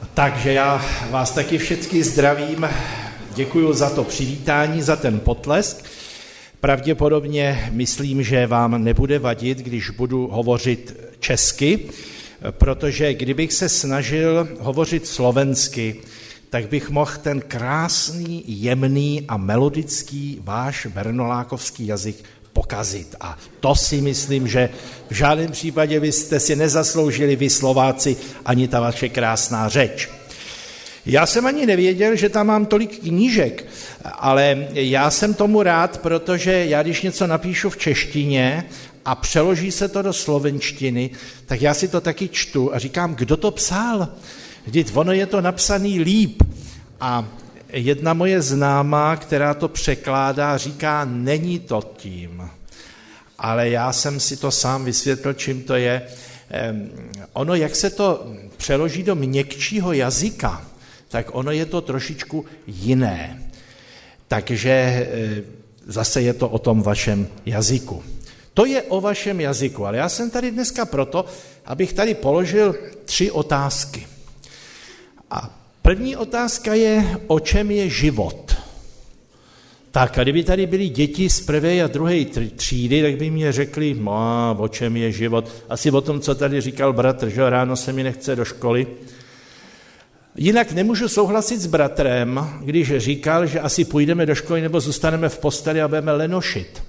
Takže já vás taky všechny zdravím, děkuji za to přivítání, za ten potlesk. Pravděpodobně myslím, že vám nebude vadit, když budu hovořit česky, protože kdybych se snažil hovořit slovensky, tak bych mohl ten krásný, jemný a melodický váš bernolákovský jazyk pokazit. A to si myslím, že v žádném případě vy jste si nezasloužili, vy Slováci, ani ta vaše krásná řeč. Já jsem ani nevěděl, že tam mám tolik knížek, ale já jsem tomu rád, protože já když něco napíšu v češtině a přeloží se to do slovenštiny, tak já si to taky čtu a říkám, kdo to psal? Vždyť ono je to napsaný líp. A jedna moje známá, která to překládá, říká, není to tím. Ale já jsem si to sám vysvětlil, čím to je. Ono, jak se to přeloží do měkčího jazyka, tak ono je to trošičku jiné. Takže zase je to o tom vašem jazyku. To je o vašem jazyku, ale já jsem tady dneska proto, abych tady položil 3 otázky. A první otázka je, o čem je život? Tak a kdyby tady byly děti z 1. a 2. třídy, tak by mě řekli, o čem je život? Asi o tom, co tady říkal bratr, že ráno se mi nechce do školy. Jinak nemůžu souhlasit s bratrem, když říkal, že asi půjdeme do školy nebo zůstaneme v posteli a budeme lenošit.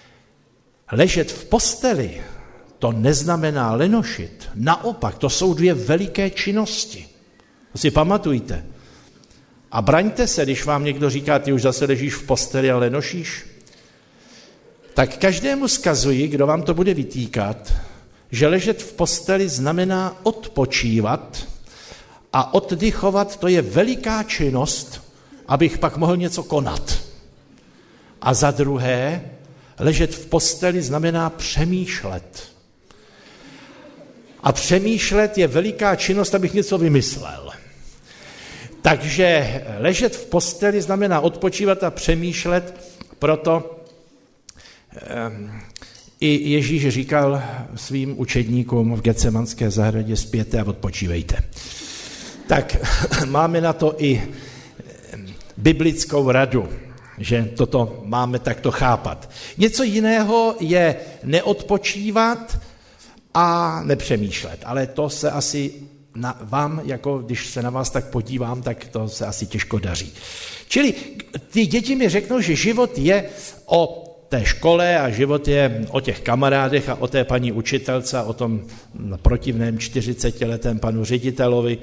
Ležet v posteli, to neznamená lenošit. Naopak, to jsou 2 veliké činnosti. To si pamatujte. A braňte se, když vám někdo říká, ty už zase ležíš v posteli a lenošíš. Tak každému zkazuji, kdo vám to bude vytýkat, že ležet v posteli znamená odpočívat a oddychovat, to je veliká činnost, abych pak mohl něco konat. A za druhé, ležet v posteli znamená přemýšlet. A přemýšlet je veliká činnost, abych něco vymyslel. Takže ležet v posteli znamená odpočívat a přemýšlet, proto i Ježíš říkal svým učedníkům v Getsemanské zahradě, spěte a odpočívejte. Tak máme na to i biblickou radu, že toto máme takto chápat. Něco jiného je neodpočívat a nepřemýšlet, ale to se asi vám, jako když se na vás tak podívám, tak to se asi těžko daří. Čili ty děti mi řeknou, že život je o té škole a život je o těch kamarádech a o té paní učitelce a o tom protivném 40letém panu ředitelovi.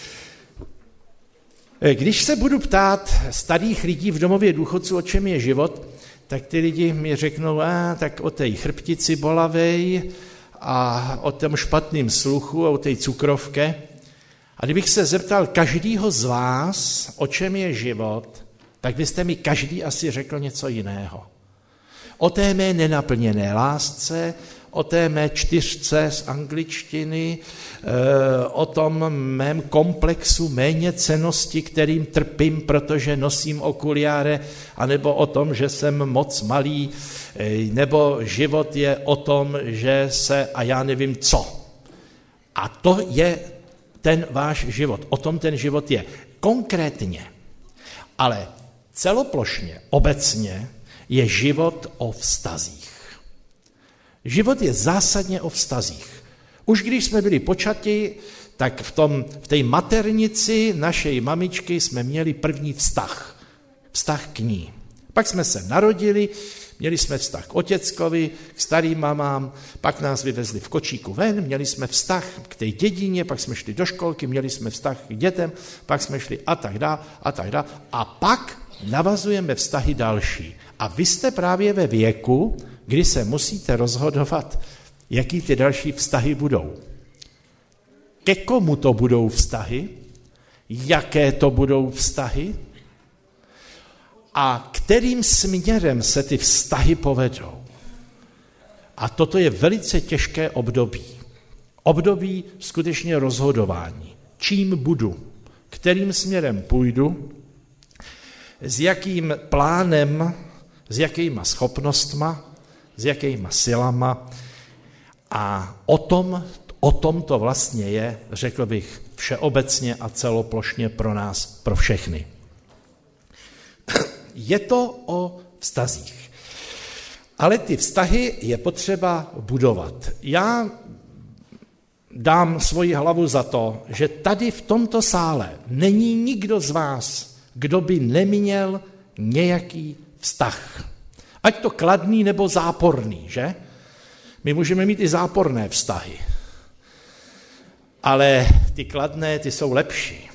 Když se budu ptát starých lidí v domově důchodců, o čem je život, tak ty lidi mi řeknou, tak o té chrbtici bolavej a o tom špatným sluchu a o té cukrovke. A kdybych se zeptal každýho z vás, o čem je život, tak byste mi každý asi řekl něco jiného. O té mé nenaplněné lásce, o té mé 4 z angličtiny, o tom mém komplexu méněcennosti, kterým trpím, protože nosím okuliáre, anebo o tom, že jsem moc malý, nebo život je o tom, že se a já nevím co. A to je ten váš život, o tom ten život je. Konkrétně, ale celoplošně, obecně je život o vztazích. Život je zásadně o vztazích. Už když jsme byli počati, tak v té maternici naší mamičky jsme měli první vztah k ní. Pak jsme se narodili, měli jsme vztah k otěckovi, k starým mamám, pak nás vyvezli v kočíku ven, měli jsme vztah k té dědině, pak jsme šli do školky, měli jsme vztah k dětem, pak jsme šli a tak dále. A pak navazujeme vztahy další. A vy jste právě ve věku, kdy se musíte rozhodovat, jaký ty další vztahy budou. Ke komu to budou vztahy? Jaké to budou vztahy? A kterým směrem se ty vztahy povedou? A toto je velice těžké období. Období skutečně rozhodování. Čím budu? Kterým směrem půjdu? S jakým plánem? S jakýma schopnostma? S jakýma silama? A o tom to vlastně je, řekl bych, všeobecně a celoplošně pro nás, pro všechny. Je to o vztazích. Ale ty vztahy je potřeba budovat. Já dám svoji hlavu za to, že tady v tomto sále není nikdo z vás, kdo by neměl nějaký vztah. Ať to kladný nebo záporný, že? My můžeme mít i záporné vztahy. Ale ty kladné, ty jsou lepší.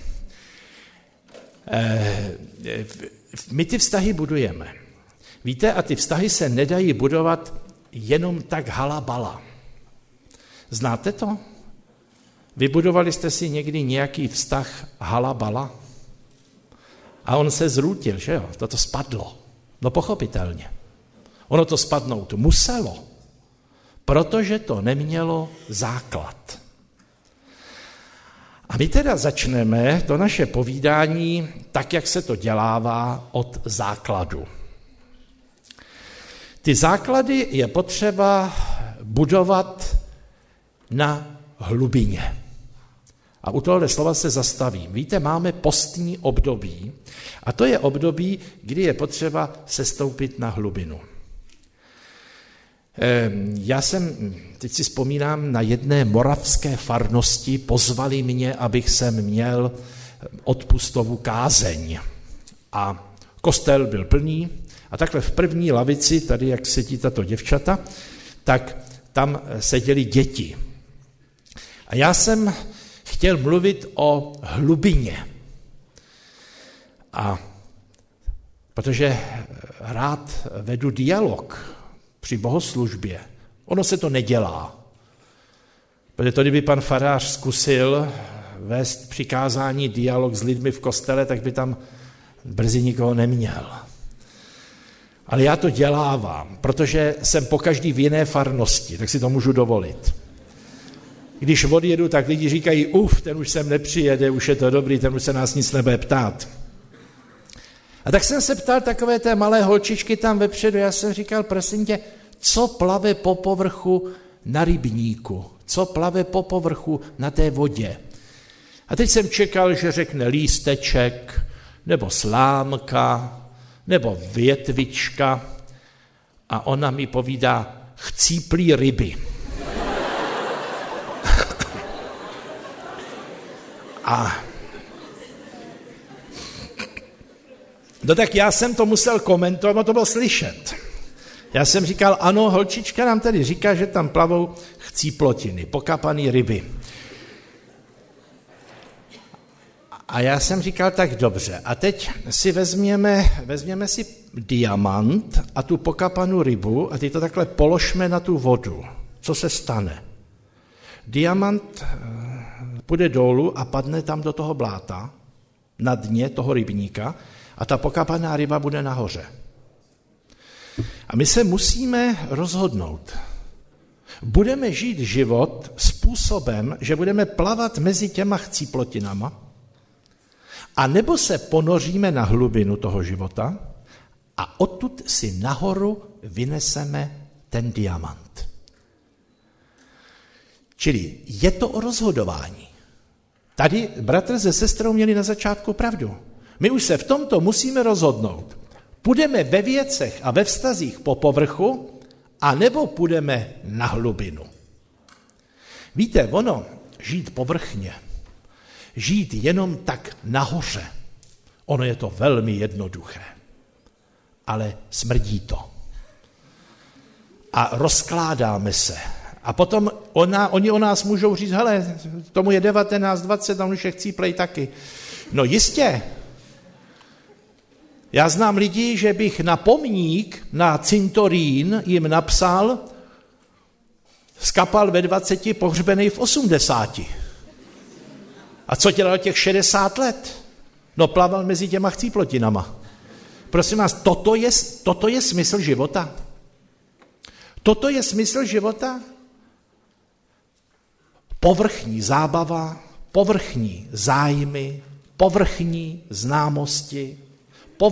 My ty vztahy budujeme. Víte, a ty vztahy se nedají budovat jenom tak halabala. Znáte to? Vybudovali jste si někdy nějaký vztah halabala? A on se zrútil, že jo? Toto spadlo. No pochopitelně. Ono to spadnout muselo, protože to nemělo základ. A my teda začneme to naše povídání tak, jak se to dělává, od základu. Ty základy je potřeba budovat na hlubině. A u tohoto slova se zastavím. Víte, máme postní období a to je období, kdy je potřeba sestoupit na hlubinu. Teď si vzpomínám, na jedné moravské farnosti pozvali mě, abych sem měl odpustovou kázeň. A kostel byl plný a takhle v první lavici, tady jak sedí tato děvčata, tak tam seděly děti. A já jsem chtěl mluvit o hlubině. A protože rád vedu dialog při bohoslužbě, ono se to nedělá. Protože to, kdyby pan farář zkusil vést přikázání dialog s lidmi v kostele, tak by tam brzy nikoho neměl. Ale já to dělávám, protože jsem pokaždý v jiné farnosti, tak si to můžu dovolit. Když odjedu, tak lidi říkají, ten už sem nepřijede, už je to dobrý, ten už se nás nic nebude ptát. A tak jsem se ptal takové té malé holčičky tam vepředu, já jsem říkal, prosím tě, co plave po povrchu na rybníku, co plave po povrchu na té vodě. A teď jsem čekal, že řekne lísteček, nebo slámka, nebo větvička a ona mi povídá chcíplý ryby. No tak já jsem to musel komentovat, a to bylo slyšet. Já jsem říkal, ano, holčička nám tady říká, že tam plavou chcíplotiny, pokapaný ryby. A já jsem říkal, tak dobře, a teď si vezměme si diamant a tu pokapanou rybu a teď to takhle položme na tu vodu. Co se stane? Diamant půjde dolů a padne tam do toho bláta, na dně toho rybníka, a ta pokapaná ryba bude nahoře. A my se musíme rozhodnout. Budeme žít život způsobem, že budeme plavat mezi těma chcíplotinama, a nebo se ponoříme na hlubinu toho života a odtud si nahoru vyneseme ten diamant. Čili je to o rozhodování. Tady bratr se sestrou měli na začátku pravdu. My už se v tomto musíme rozhodnout. Půjdeme ve věcech a ve vztazích po povrchu, a nebo půjdeme na hlubinu. Víte, žít povrchně, žít jenom tak nahoře, ono je to velmi jednoduché, ale smrdí to. A rozkládáme se. A potom oni o nás můžou říct, hele, tomu je 19, 20, tam už je chcíplej taky. No jistě. Já znám lidi, že bych na pomník, na cintorín jim napsal, skapal ve 20, pohřbenej v 80. A co dělal těch 60 let? No plaval mezi těma chcíplotinama. Prosím vás, toto je smysl života? Toto je smysl života? Povrchní zábava, povrchní zájmy, povrchní známosti,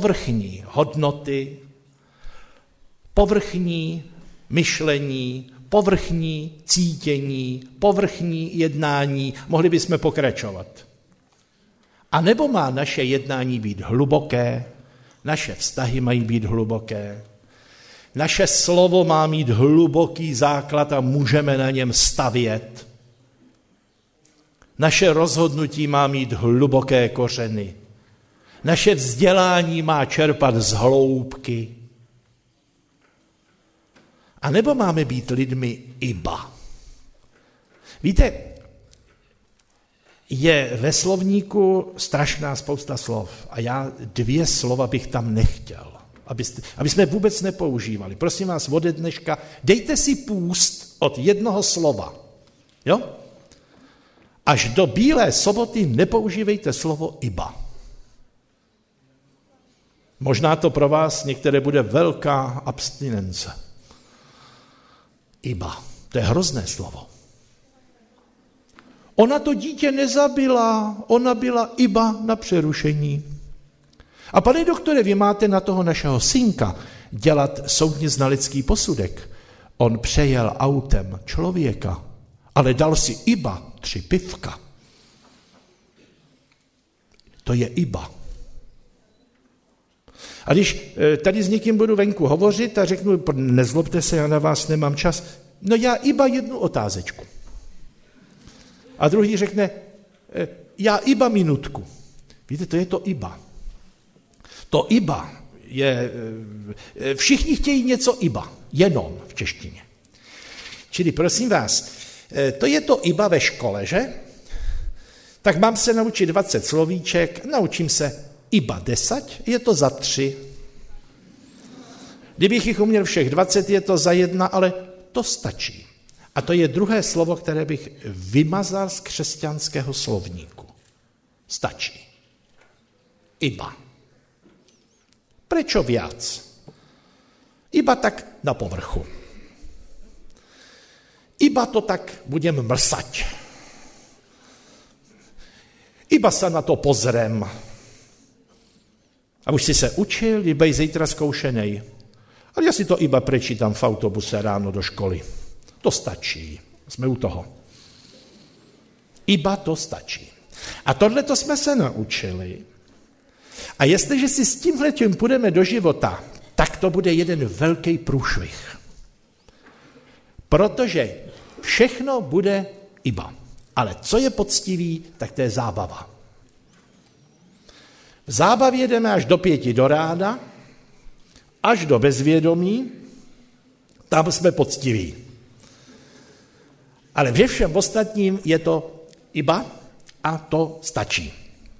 povrchní hodnoty, povrchní myšlení, povrchní cítění, povrchní jednání, mohli bychom pokračovat. A nebo má naše jednání být hluboké, naše vztahy mají být hluboké, naše slovo má mít hluboký základ a můžeme na něm stavět. Naše rozhodnutí má mít hluboké kořeny. Naše vzdělání má čerpat z hloubky. A nebo máme být lidmi iba. Víte, je ve slovníku strašná spousta slov a já 2 slova bych tam nechtěl, aby jsme vůbec nepoužívali. Prosím vás, ode dneška dejte si půst od 1 slova. Jo? Až do Bílé soboty nepoužívejte slovo iba. Možná to pro vás některé bude velká abstinence. Iba. To je hrozné slovo. Ona to dítě nezabila, ona byla iba na přerušení. A pane doktore, vy máte na toho našeho synka dělat soudně znalecký posudek. On přejel autem člověka, ale dal si iba 3 pivka. To je iba. A když tady s někým budu venku hovořit a řeknu, nezlobte se, já na vás nemám čas, no já iba 1 otázečku. A druhý řekne, já iba minutku. Víte, to je to iba. To iba je, všichni chtějí něco iba, jenom v češtině. Čili prosím vás, to je to iba ve škole, že? Tak mám se naučit 20 slovíček, naučím se iba 10, je to za 3. Kdybych jich uměl všech 20, je to za 1, ale to stačí. A to je druhé slovo, které bych vymazal z křesťanského slovníku. Stačí. Iba. Prečo viac? Iba tak na povrchu. Iba to tak budem mlsať. Iba sa na to pozrem. A už si se učil, ibej zítra zkoušenej. Ale já si to iba prečítam v autobuse ráno do školy. To stačí. Jsme u toho. Iba to stačí. A tohleto jsme se naučili. A jestliže si s tímhletím půjdeme do života, tak to bude jeden velký průšvih. Protože všechno bude iba. Ale co je poctivý, tak to je zábava. V zábavě jdeme až do 5 do rána, až do bezvědomí, tam jsme poctiví. Ale ve všem ostatním je to iba a to stačí.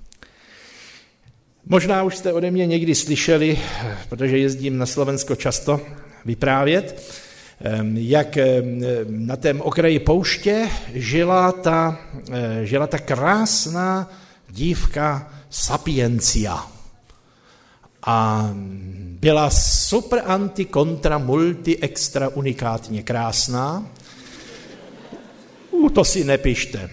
Možná už jste ode mě někdy slyšeli, protože jezdím na Slovensko často vyprávět, jak na tém okraji pouště žila ta krásná dívka Sapiencia. A byla super anti kontra multi extra unikátně krásná. To si nepište.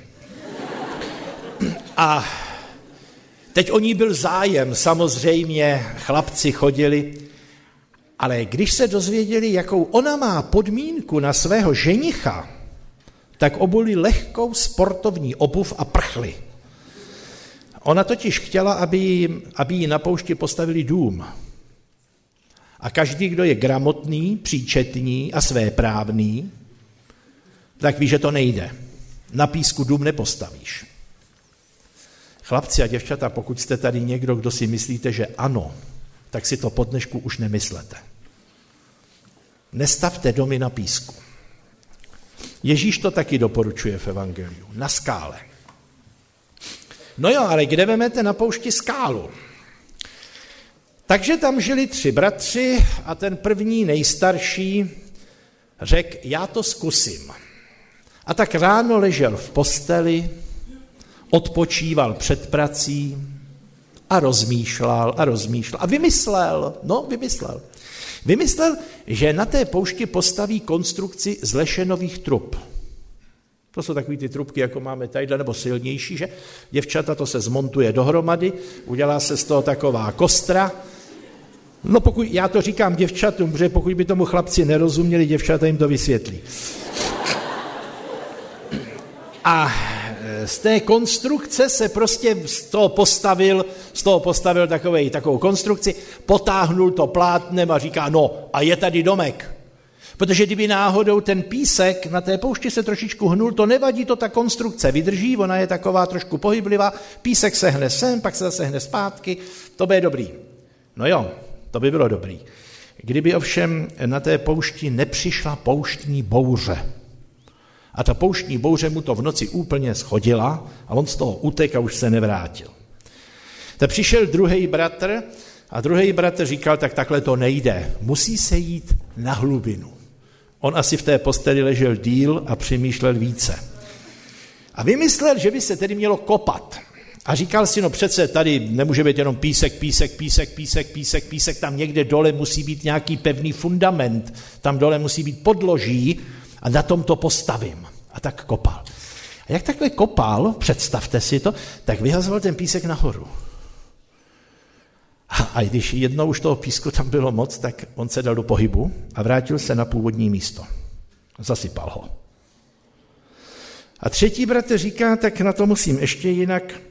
A teď o ní byl zájem, samozřejmě chlapci chodili, ale když se dozvěděli, jakou ona má podmínku na svého ženicha, tak obuli lehkou sportovní obuv a prchli. Ona totiž chtěla, aby jí na poušti postavili dům. A každý, kdo je gramotný, příčetný a svéprávný, tak ví, že to nejde. Na písku dům nepostavíš. Chlapci a děvčata, pokud jste tady někdo, kdo si myslíte, že ano, tak si to po dnešku už nemyslete. Nestavte domy na písku. Ježíš to taky doporučuje v evangeliu. Na skále. No jo, ale kde vemete na poušti skálu? Takže tam žili 3 bratři a ten první, nejstarší, řekl, já to zkusím. A tak ráno ležel v posteli, odpočíval před prací a rozmýšlel a vymyslel. Vymyslel, že na té poušti postaví konstrukci z lešenových trub. To jsou takový ty trubky, jako máme tadyhle, nebo silnější, že? Děvčata, to se zmontuje dohromady, udělá se z toho taková kostra No já to říkám děvčatům, protože pokud by tomu chlapci nerozuměli, děvčata jim to vysvětlí. A z té konstrukce se prostě z toho postavil takovou konstrukci, potáhnul to plátnem a říká, no a je tady domek. Protože kdyby náhodou ten písek na té poušti se trošičku hnul, to nevadí, to ta konstrukce vydrží, ona je taková trošku pohyblivá, písek se hne sem, pak se zase hne zpátky, to bude dobrý. No jo, to by bylo dobrý. Kdyby ovšem na té poušti nepřišla pouštní bouře. A ta pouštní bouře mu to v noci úplně shodila a on z toho utek a už se nevrátil. Tak přišel druhý bratr a druhý bratr říkal, tak takhle to nejde, musí se jít na hlubinu. On asi v té posteli ležel díl a přemýšlel více. A vymyslel, že by se tedy mělo kopat. A říkal si, no přece tady nemůže být jenom písek, tam někde dole musí být nějaký pevný fundament, tam dole musí být podloží a na tom to postavím. A tak kopal. A jak takhle kopal, představte si to, tak vyhazoval ten písek nahoru. A když jednou už toho písku tam bylo moc, tak on se dal do pohybu a vrátil se na původní místo. Zasypal ho. A třetí bratr říká, tak na to musím ještě jinak.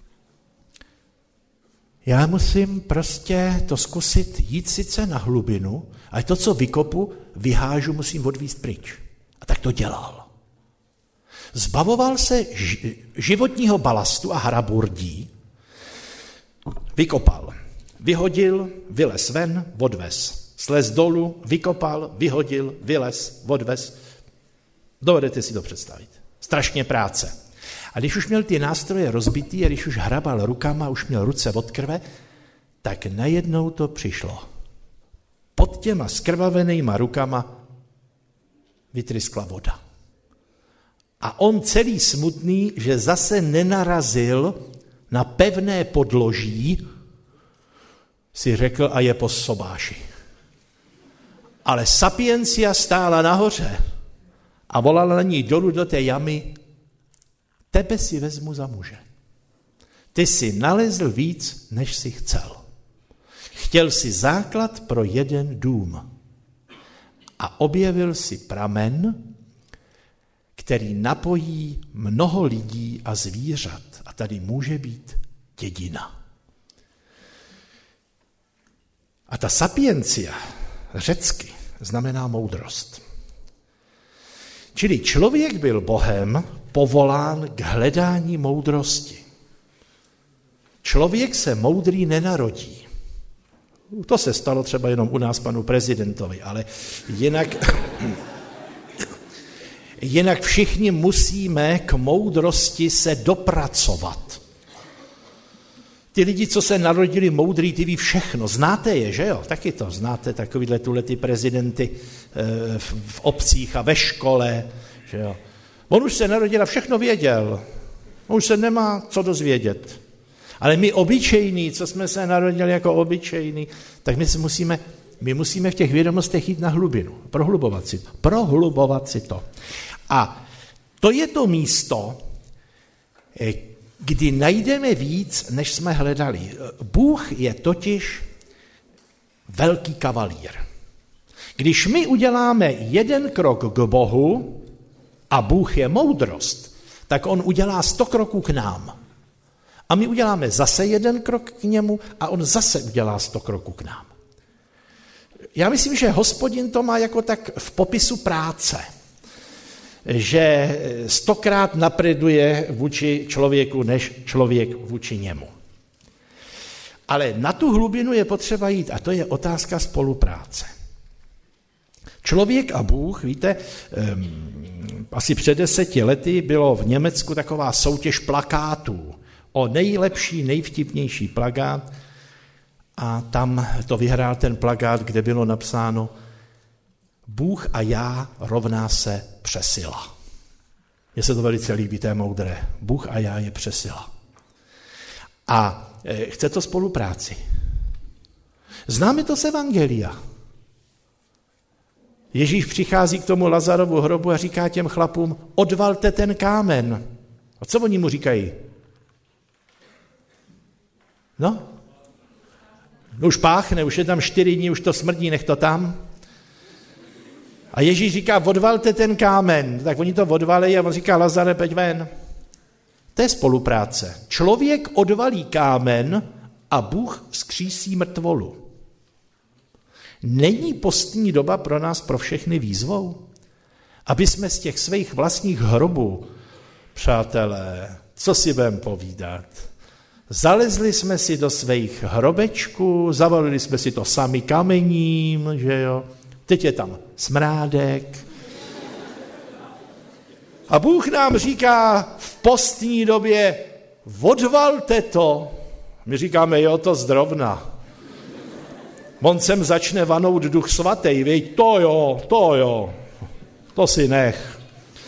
Já musím prostě to zkusit jít sice na hlubinu, ale to, co vykopu, vyhážu, musím odvízt pryč. A tak to dělal. Zbavoval se životního balastu a haraburdí, vykopal, vyhodil, vylez ven, odvez. Slez dolů, vykopal, vyhodil, vylez, odvez. Dovedete si to představit. Strašně práce. A když už měl ty nástroje rozbitý a když už hrabal rukama, už měl ruce od krve, tak najednou to přišlo. Pod těma skrvavenýma rukama vytryskla voda. A on celý smutný, že zase nenarazil na pevné podloží, si řekl a je po sobáši. Ale Sapiencia stála nahoře a volala na ní dolů do té jamy, tebe si vezmu za muže. Ty si nalezl víc, než si chcel. Chtěl si základ pro jeden dům. A objevil si pramen, který napojí mnoho lidí a zvířat. A tady může být dědina. A ta sapiencia řecky znamená moudrost. Čili člověk byl Bohem povolán k hledání moudrosti. Člověk se moudrý nenarodí. To se stalo třeba jenom u nás panu prezidentovi, ale jinak všichni musíme k moudrosti se dopracovat. Ty lidi, co se narodili moudrý, ty ví všechno. Znáte je, že jo? Taky to znáte, takovýhle ty prezidenty v obcích a ve škole, že jo? On už se narodil a všechno věděl. On už se nemá co dozvědět. Ale my obyčejní, co jsme se narodili jako obyčejní, tak my musíme v těch vědomostech jít na hlubinu, prohlubovat si to. A to je to místo, kdy najdeme víc, než jsme hledali. Bůh je totiž velký kavalír. Když my uděláme jeden krok k Bohu a Bůh je moudrost, tak on udělá 100 kroků k nám. A my uděláme zase jeden krok k němu a on zase udělá 100 kroků k nám. Já myslím, že Hospodin to má jako tak v popisu práce, že 100krát napreduje vůči člověku, než člověk vůči němu. Ale na tu hlubinu je potřeba jít a to je otázka spolupráce. Člověk a Bůh, víte, asi před 10 lety bylo v Německu taková soutěž plakátů o nejlepší, nejvtipnější plakát a tam to vyhrál ten plakát, kde bylo napsáno Bůh a já rovná se přesila. Mně se to velice líbí, to je moudré. Bůh a já je přesila. A chce to spolupráci. Známe to z Evangelia. Ježíš přichází k tomu Lazarovu hrobu a říká těm chlapům, odvalte ten kámen. A co oni mu říkají? No, Už páchne, už je tam 4 dní, už to smrdí, nech to tam. A Ježíš říká, odvalte ten kámen. Tak oni to odvalí a on říká, Lazare, pojď ven. To je spolupráce. Člověk odvalí kámen a Bůh vzkřísí mrtvolu. Není postní doba pro nás, pro všechny výzvou? Aby jsme z těch svých vlastních hrobů, přátelé, co si budeme povídat, zalezli jsme si do svých hrobečků, zavalili jsme si to sami kamením, že jo, teď je tam smrádek. A Bůh nám říká v postní době, odvalte to. My říkáme, jo, to zdrovna. On sem začne vanout Duch svatý, viď, to jo, to si nech.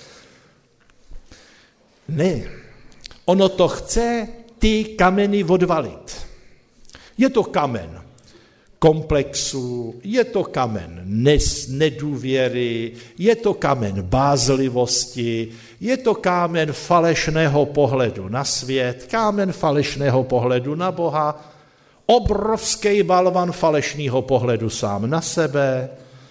Ne, ono to chce ty kameny odvalit. Je to kamen komplexu, je to kamen nedůvěry, je to kamen bázlivosti, je to kámen falešného pohledu na svět, kámen falešného pohledu na Boha, obrovský balvan falešného pohledu sám na sebe.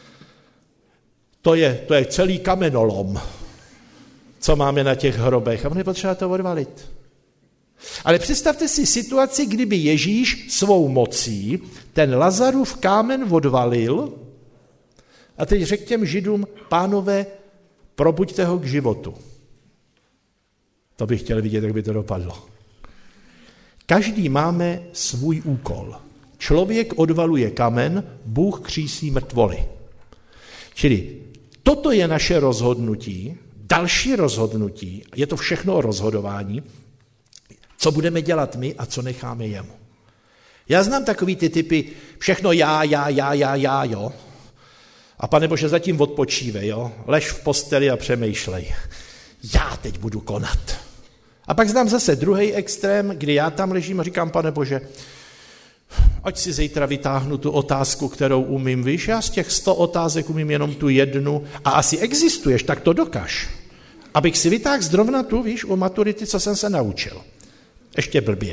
To je celý kamenolom, co máme na těch hrobech. A on je potřeba to odvalit. Ale představte si situaci, kdyby Ježíš svou mocí ten Lazarův kámen odvalil a teď řekl těm Židům, pánové, probuďte ho k životu. To bych chtěl vidět, jak by to dopadlo. Každý máme svůj úkol. Člověk odvaluje kamen, Bůh křísí mrtvoly. Čili toto je naše rozhodnutí, další rozhodnutí, je to všechno o rozhodování, co budeme dělat my a co necháme jemu. Já znám takový ty typy, všechno já, jo. A Pane Bože, zatím odpočívej, jo. Lež v posteli a přemýšlej. Já teď budu konat. A pak znám zase druhý extrém, kdy já tam ležím a říkám, Pane Bože, ať si zítra vytáhnu tu otázku, kterou umím, víš, já z těch 100 otázek umím jenom tu jednu a asi existuješ, tak to dokaž. Abych si vytáhl zrovna tu, víš, u maturity, co jsem se naučil. Ještě blbě.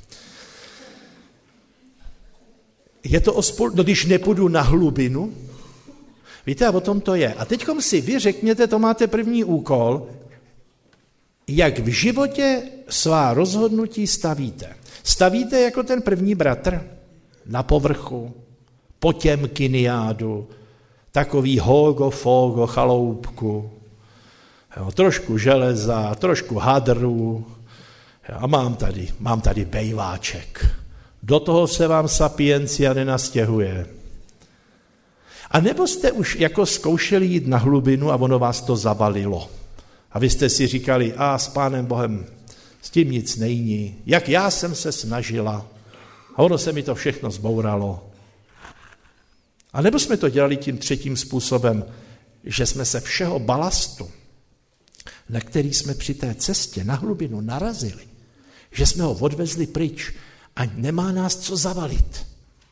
Je to když nepůjdu na hlubinu, víte, a o tom to je. A teďkom si vy řekněte, to máte první úkol, jak v životě svá rozhodnutí stavíte. Stavíte jako ten první bratr na povrchu, Potěmkiniádu, takový hogo, chaloupku, jo, trošku železa, trošku hadru, a mám tady bejváček. Do toho se vám sapiencia nenastěhuje. A nebo jste už jako zkoušeli jít na hlubinu a ono vás to zavalilo. A vy jste si říkali, s Pánem Bohem, s tím nic není. Jak já jsem se snažila. A ono se mi to všechno zbouralo. A nebo jsme to dělali tím třetím způsobem, že jsme se všeho balastu, na který jsme při té cestě na hlubinu narazili, že jsme ho odvezli pryč a nemá nás co zavalit.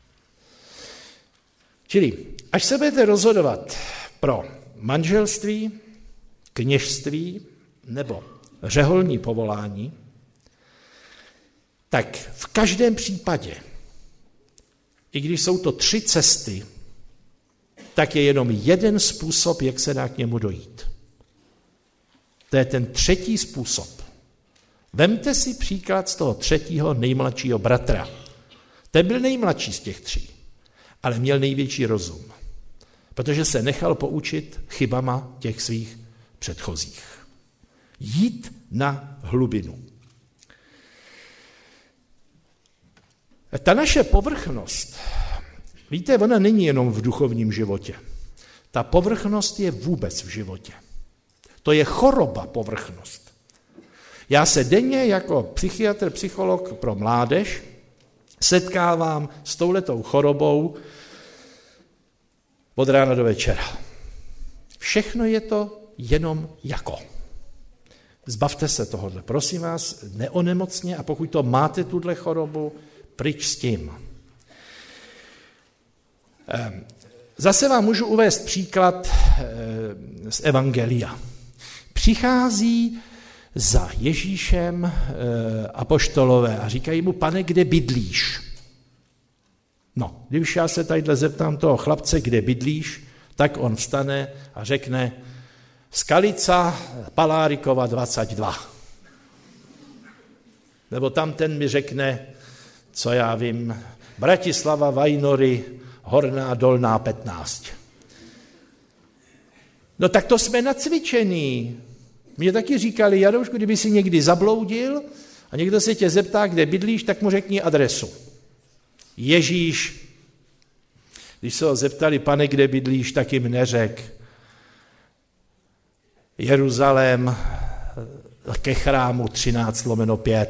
Čili, až se budete rozhodovat pro manželství, kněžství nebo řeholní povolání, tak v každém případě, i když jsou to 3 cesty, tak je jenom jeden způsob, jak se dá k němu dojít. To je ten třetí způsob. Vemte si příklad z toho 3. nejmladšího bratra. Ten byl nejmladší z těch 3, ale měl největší rozum, protože se nechal poučit chybama těch svých předchozích. Jít na hlubinu. Ta naše povrchnost, víte, ona není jenom v duchovním životě. Ta povrchnost je vůbec v životě. To je choroba povrchnost. Já se denně jako psychiatr, psycholog pro mládež setkávám s touhletou chorobou od rána do večera. Všechno je to jenom jako. Zbavte se tohohle. Prosím vás, neonemocně a pokud to máte tuhle chorobu, pryč s tím. Zase vám můžu uvést příklad z Evangelia. Přichází za Ježíšem apoštolové a říkají mu, Pane, kde bydlíš? No, když já se tadyhle zeptám toho chlapce, kde bydlíš, tak on vstane a řekne Skalica, Palárikova 22. Nebo tam ten mi řekne, co já vím, Bratislava, Vajnory, Horná, Dolná 15. No tak to jsme nacvičení. Mě taky říkali, Jaroušku, kdyby si někdy zabloudil a někdo se tě zeptá, kde bydlíš, tak mu řekni adresu. Ježíš, když se ho zeptali, pane, kde bydlíš, tak jim neřek. Jeruzalém ke chrámu 13/5.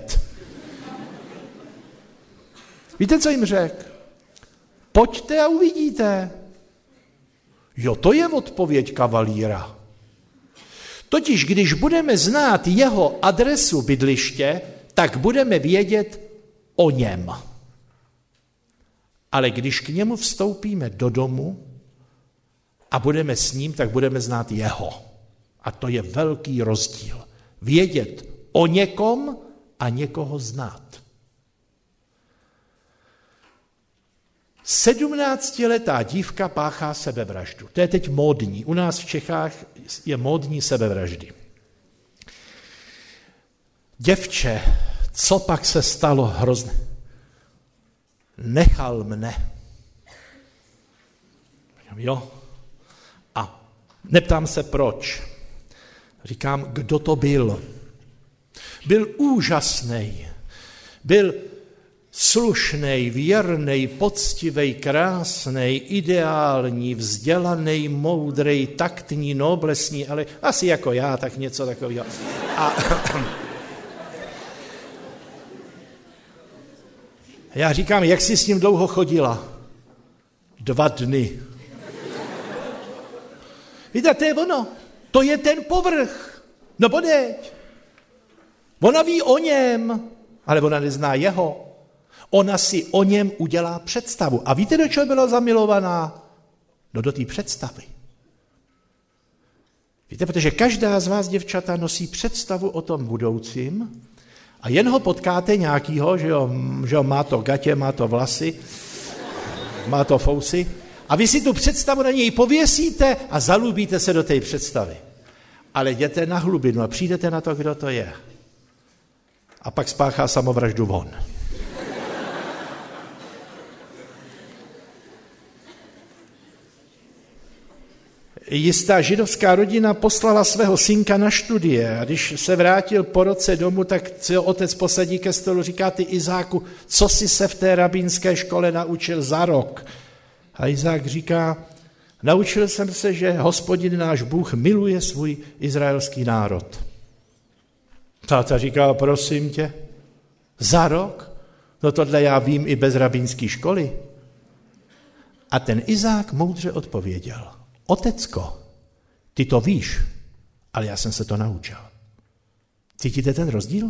Víte, co jim řekl? Pojďte a uvidíte. Jo, to je odpověď kavalíra. Totiž, když budeme znát jeho adresu bydliště, tak budeme vědět o něm. Ale když k němu vstoupíme do domu a budeme s ním, tak budeme znát jeho. A to je velký rozdíl. Vědět o někom a někoho znát. 17letá dívka páchá sebevraždu. To je teď módní. U nás v Čechách je módní sebevraždy. Děvče, co pak se stalo hrozné? Nechal mne. Jo. A neptám se proč. Říkám, kdo to byl. Byl úžasný. Byl slušnej, věrnej, poctivej, krásnej, ideální, vzdělaný, moudrej, taktní, noblesní, ale asi jako já, tak něco takového. A já říkám, jak jsi s ním dlouho chodila? 2 dny. Víte, to je ono. To je ten povrch. No podeď. Ona ví o něm, ale ona nezná jeho. Ona si o něm udělá představu. A víte, do čeho byla zamilovaná? No do té představy. Víte, protože každá z vás, děvčata, nosí představu o tom budoucím a jen ho potkáte nějakýho, že jo, má to gatě, má to vlasy, má to fousy a vy si tu představu na něj pověsíte a zalubíte se do té představy. Ale jděte na hlubinu a přijdete na to, kdo to je. A pak spáchá samovraždu von. Jistá židovská rodina poslala svého synka na studie a když se vrátil po roce domů, tak se otec posadí ke stolu, říká, ty Izáku, co jsi se v té rabínské škole naučil za rok? A Izák říká, naučil jsem se, že Hospodin náš Bůh miluje svůj izraelský národ. Táta říká, prosím tě, za rok? No tohle já vím i bez rabínské školy. A ten Izák moudře odpověděl, otecko, ty to víš, ale já jsem se to naučil. Cítíte ten rozdíl?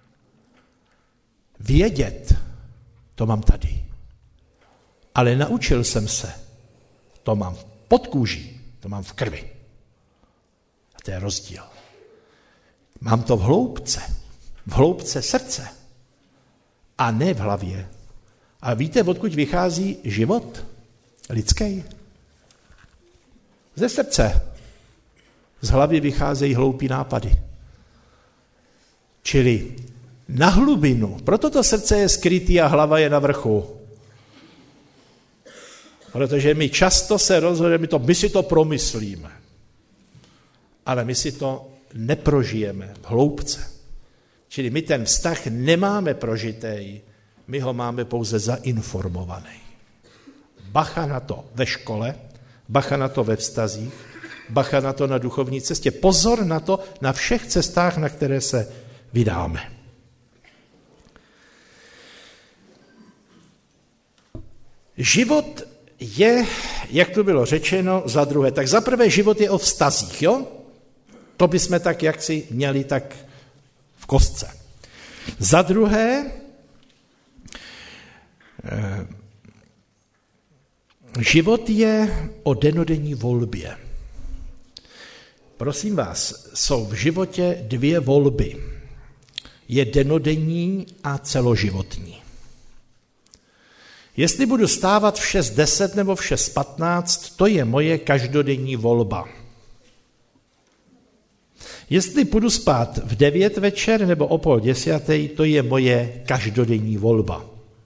Vědět, to mám tady. Ale naučil jsem se, to mám pod kůží, to mám v krvi. A to je rozdíl. Mám to v hloubce srdce a ne v hlavě. A víte, odkud vychází život lidský? Ze srdce. Z hlavy vycházejí hloupý nápady. Čili na hlubinu. Proto to srdce je skrytý a hlava je na vrchu. Protože my často se rozhodneme, my si to promyslíme. Ale my si to neprožijeme v hloubce. Čili my ten vztah nemáme prožitej, my ho máme pouze zainformovaný. Bacha na to ve škole, bacha na to ve vztazích, bacha na to na duchovní cestě. Pozor na to na všech cestách, na které se vydáme. Život je, jak tu bylo řečeno, za druhé. Tak za prvé život je o vztazích, jo? To bychom tak jaksi měli tak v kostce. Za druhé, život je o dennodenní volbě. Prosím vás, jsou v životě 2 volby. Je dennodenní a celoživotní. Jestli budu stávat v 6:10 nebo v 6:15, to je moje každodenní volba. Jestli půjdu spát v 9 večer nebo o 9:30, to je moje každodenní volba.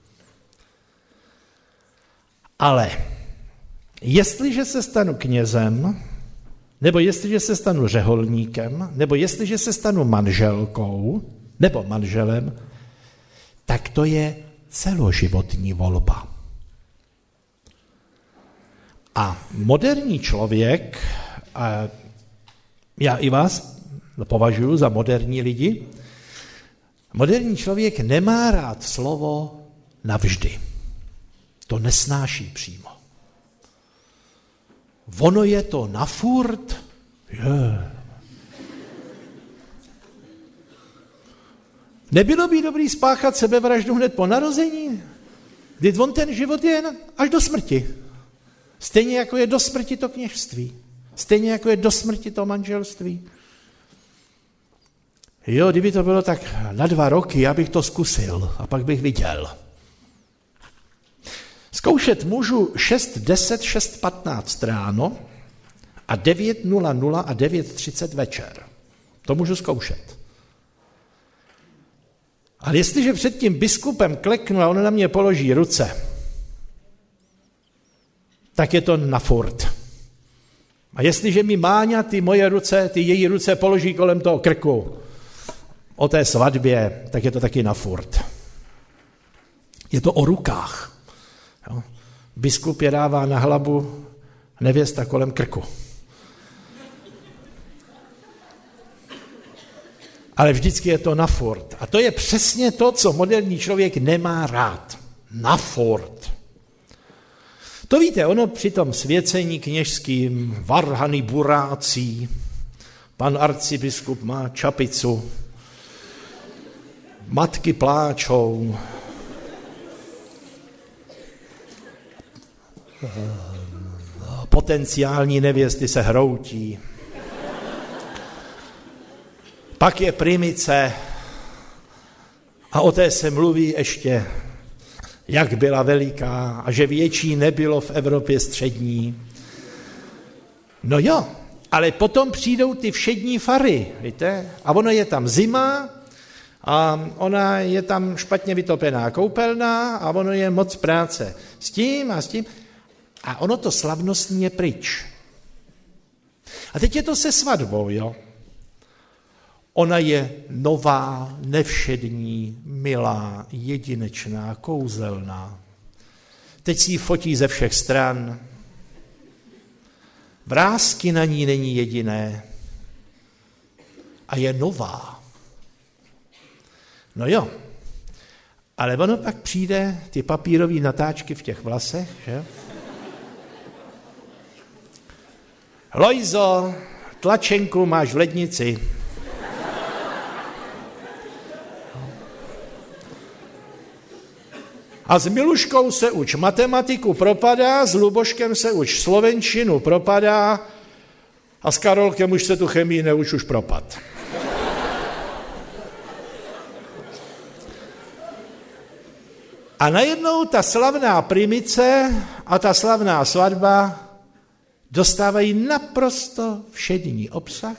Ale jestliže se stanu knězem, nebo jestliže se stanu řeholníkem, nebo jestliže se stanu manželkou, nebo manželem, tak to je celoživotní volba. A moderní člověk, a já i vás považuji za moderní lidi, moderní člověk nemá rád slovo navždy. To nesnáší přímo. Ono je to na furt. Nebylo by dobrý spáchat sebevraždu hned po narození? Vždyť on ten život je až do smrti. Stejně jako je do smrti to kněžství. Stejně jako je do smrti to manželství. Jo, kdyby to bylo tak na 2 roky, já bych to zkusil a pak bych viděl. Zkoušet můžu 6:10, 6:15 ráno a 9:00 a 9:30 večer. To můžu zkoušet. Ale jestliže před tím biskupem kleknu a on na mě položí ruce, tak je to na furt. A jestliže mi Máňa ty její ruce položí kolem toho krku o té svatbě, tak je to taky na furt. Je to o rukách. Jo. Biskup je dává na hlavu, nevěsta kolem krku. Ale vždycky je to na furt. A to je přesně to, co moderní člověk nemá rád. Na furt. To víte, ono při tom svěcení kněžským, varhany burácí, pan arcibiskup má čapicu, matky pláčou, potenciální nevěsty se hroutí. Pak je primice a o té se mluví ještě, jak byla veliká a že větší nebylo v Evropě střední. No jo, ale potom přijdou ty všední fary, víte? A ono je tam zima a ona je tam špatně vytopená koupelna a ono je moc práce s tím a s tím. A ono to slavnostní je pryč. A teď je to se svatbou, jo? Ona je nová, nevšední, milá, jedinečná, kouzelná. Teď si ji fotí ze všech stran. Vrásky na ní není jediné. A je nová. No jo, ale ono pak přijde ty papírové natáčky v těch vlasech, že? Lojzo, tlačenku máš v lednici. A s Miluškou se uč matematiku propadá, s Luboškem se uč slovenčinu propadá a s Karolkem už se tu chemii neuč, už propad. A najednou ta slavná primice a ta slavná svatba dostávají naprosto všední obsah,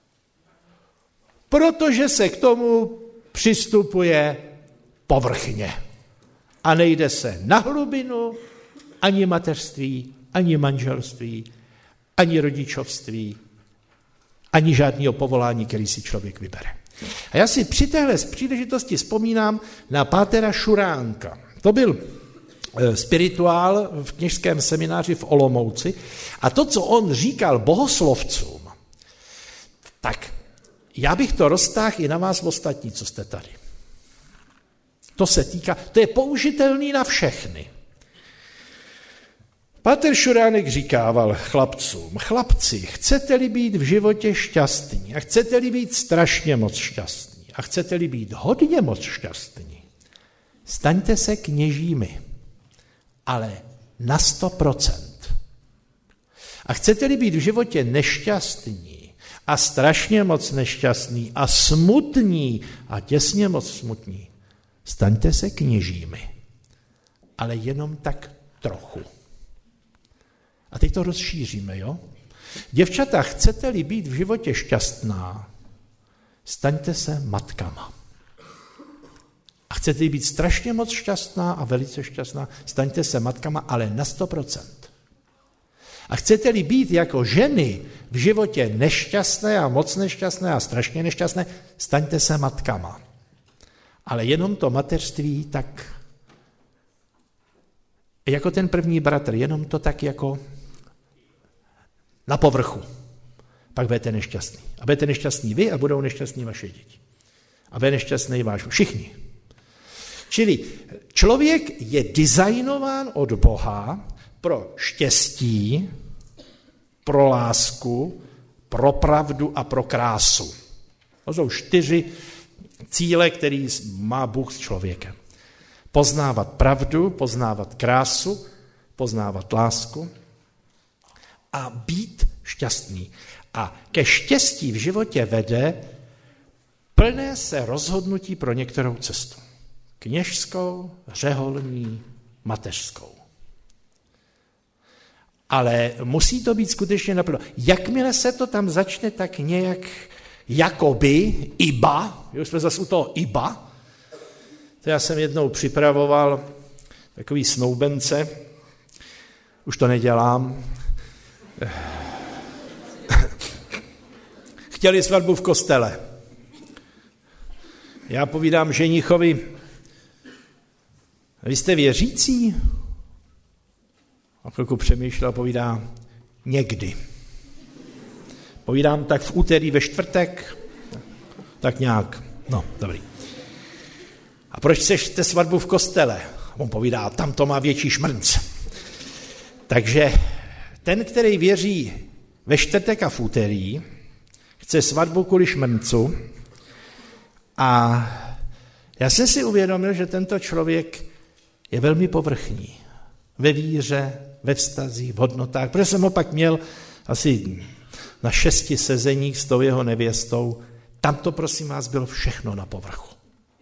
protože se k tomu přistupuje povrchně. A nejde se na hlubinu ani mateřství, ani manželství, ani rodičovství, ani žádného povolání, který si člověk vybere. A já si při téhle příležitosti vzpomínám na pátera Šuránka. To byl spirituál v kněžském semináři v Olomouci. A to, co on říkal bohoslovcům, tak já bych to roztáhl i na vás ostatní, co jste tady. To se týká, to je použitelný na všechny. Páter Šuránek říkával chlapcům, chlapci, chcete-li být v životě šťastní a chcete-li být strašně moc šťastní a chcete-li být hodně moc šťastní, staňte se kněžími, ale na 100%. A chcete-li být v životě nešťastní a strašně moc nešťastní a smutní a těsně moc smutní, staňte se kněžími, ale jenom tak trochu. A teď to rozšíříme, jo? Děvčata, chcete-li být v životě šťastná, staňte se matkama. A chcete-li být strašně moc šťastná a velice šťastná, staňte se matkama, ale na 100%. A chcete-li být jako ženy v životě nešťastné a moc nešťastné a strašně nešťastné, staňte se matkama. Ale jenom to mateřství tak, jako ten první bratr, jenom to tak jako na povrchu. Pak budete nešťastný. A budete nešťastní vy a budou nešťastní vaše děti. A bude nešťastný váš všichni. Čili člověk je designován od Boha pro štěstí, pro lásku, pro pravdu a pro krásu. To jsou 4 cíle, které má Bůh s člověkem. Poznávat pravdu, poznávat krásu, poznávat lásku a být šťastný. A ke štěstí v životě vede plné se rozhodnutí pro některou cestu. Kněžskou, řeholní, mateřskou. Ale musí to být skutečně naplno. Jakmile se to tam začne tak nějak jakoby, iba, už jsme zase u toho iba, to já jsem jednou připravoval takový snoubence, už to nedělám, chtěli svatbu v kostele. Já povídám ženichovi, vy jste věřící? A chvilku přemýšlel a povídá, někdy. Povídám, tak v úterý, ve čtvrtek, tak nějak, no, dobrý. A proč chcete svatbu v kostele? On povídá, tam to má větší šmrnc. Takže ten, který věří ve čtvrtek a v úterý, chce svatbu kvůli šmrncu a já jsem si uvědomil, že tento člověk je velmi povrchní. Ve víře, ve vztazích, v hodnotách. Protože jsem ho pak měl asi na 6 sezeních s tou jeho nevěstou. Tam to, prosím vás, bylo všechno na povrchu.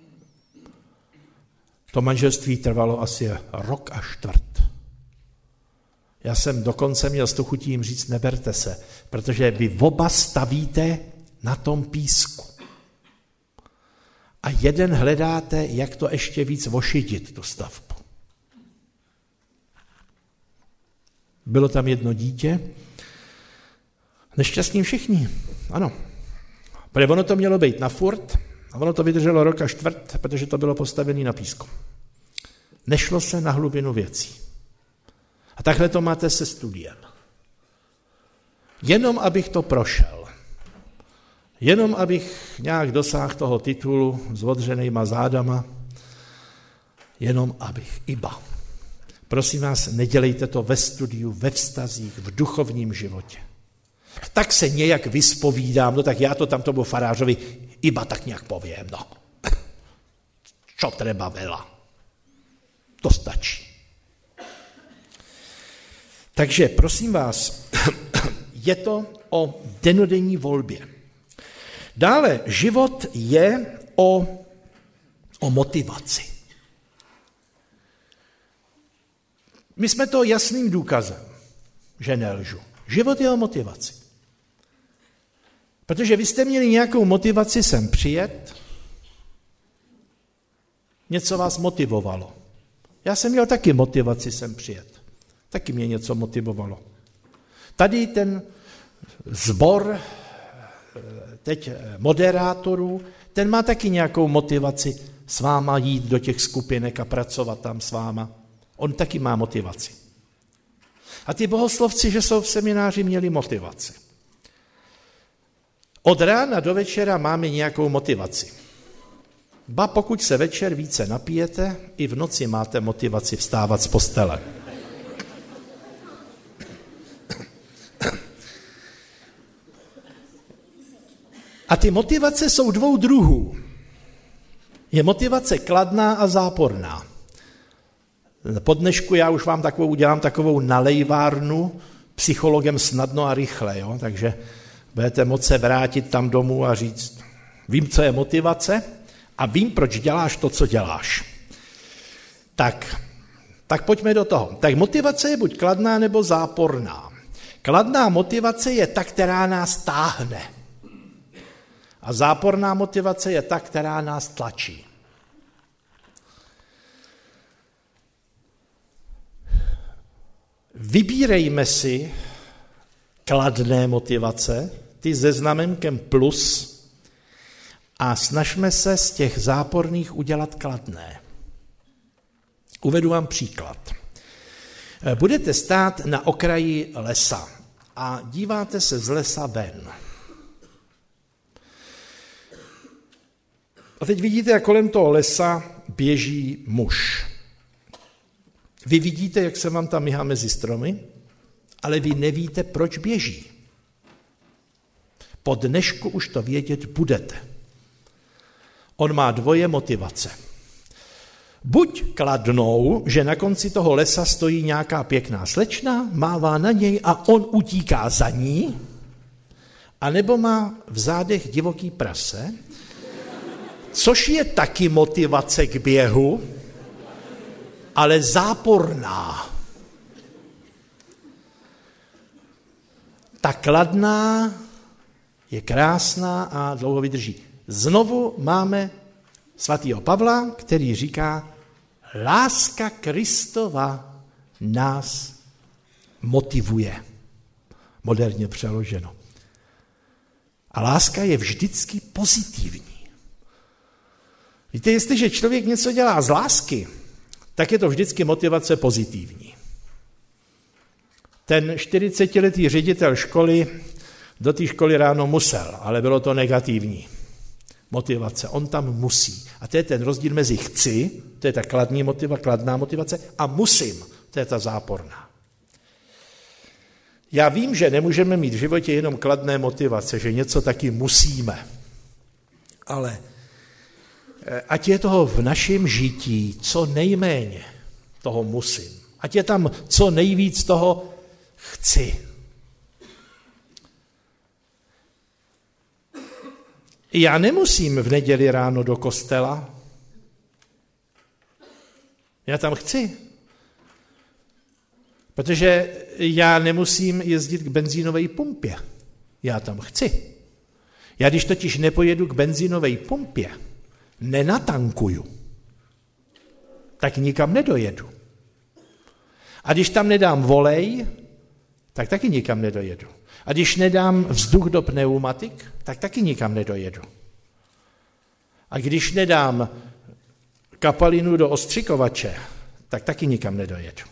To manželství trvalo asi rok a čtvrt. Já jsem dokonce měl s tou chutí jim říct, neberte se, protože vy oba stavíte na tom písku. A jeden hledáte, jak to ještě víc ošidit, tu stavbu. Bylo tam jedno dítě, nešťastní všichni, ano. Protože ono to mělo být na furt a ono to vydrželo rok a čtvrt, protože to bylo postavené na písku. Nešlo se na hlubinu věcí. A takhle to máte se studiem. Jenom abych to prošel. Jenom abych nějak dosáhl toho titulu s odřenýma zádama. Jenom abych iba. Prosím vás, nedělejte to ve studiu, ve vztazích, v duchovním životě. Tak se nějak vyspovídám, no tak já to tam tomu farářovi iba tak nějak povím, no. Čo treba veľa. To stačí. Takže prosím vás, je to o denodenní volbě. Dále, život je o motivaci. My jsme to jasným důkazem, že nelžu. Život je o motivaci. Protože vy jste měli nějakou motivaci sem přijet, něco vás motivovalo. Já jsem měl taky motivaci sem přijet. Taky mě něco motivovalo. Tady ten sbor, teď moderátorů, ten má taky nějakou motivaci s váma jít do těch skupinek a pracovat tam s váma. On taky má motivaci. A ty bohoslovci, že jsou v semináři, měli motivaci. Od rána do večera máme nějakou motivaci. Ba pokud se večer více napijete, i v noci máte motivaci vstávat z postele. A ty motivace jsou 2 druhů. Je motivace kladná a záporná. Po dnešku já už vám udělám takovou nalejvárnu psychologem snadno a rychle, jo? Takže budete moct se vrátit tam domů a říct, vím, co je motivace a vím, proč děláš to, co děláš. Tak, Tak pojďme do toho. Tak motivace je buď kladná, nebo záporná. Kladná motivace je ta, která nás táhne. A záporná motivace je ta, která nás tlačí. Vybírejme si kladné motivace, ty se znamenkem plus, a snažme se z těch záporných udělat kladné. Uvedu vám příklad. Budete stát na okraji lesa a díváte se z lesa ven. A teď vidíte, jak kolem toho lesa běží muž. Vy vidíte, jak se vám tam míhá mezi stromy, ale vy nevíte, proč běží. Po dnešku už to vědět budete. On má dvoje motivace. Buď kladnou, že na konci toho lesa stojí nějaká pěkná slečna, mává na něj a on utíká za ní, anebo má v zádech divoký prase, což je taky motivace k běhu, ale záporná. Ta kladná je krásná a dlouho vydrží. Znovu máme svatého Pavla, který říká, láska Kristova nás motivuje. Moderně přeloženo. A láska je vždycky pozitivní. Víte, jestliže člověk něco dělá z lásky, tak je to vždycky motivace pozitivní. Ten 40letý ředitel školy do té školy ráno musel, ale bylo to negativní motivace. On tam musí. A to je ten rozdíl mezi chci, to je ta kladná motivace, a musím, to je ta záporná. Já vím, že nemůžeme mít v životě jenom kladné motivace, že něco taky musíme. Ale ať je toho v našem žití co nejméně, toho musím. Ať je tam co nejvíc toho chci. Já nemusím v neděli ráno do kostela. Já tam chci. Protože já nemusím jezdit k benzínové pumpě. Já tam chci. Já když totiž nepojedu k benzínové pumpě, nenatankuju, tak nikam nedojedu. A když tam nedám volej, tak taky nikam nedojedu. A když nedám vzduch do pneumatik, tak taky nikam nedojedu. A když nedám kapalinu do ostřikovače, tak taky nikam nedojedu.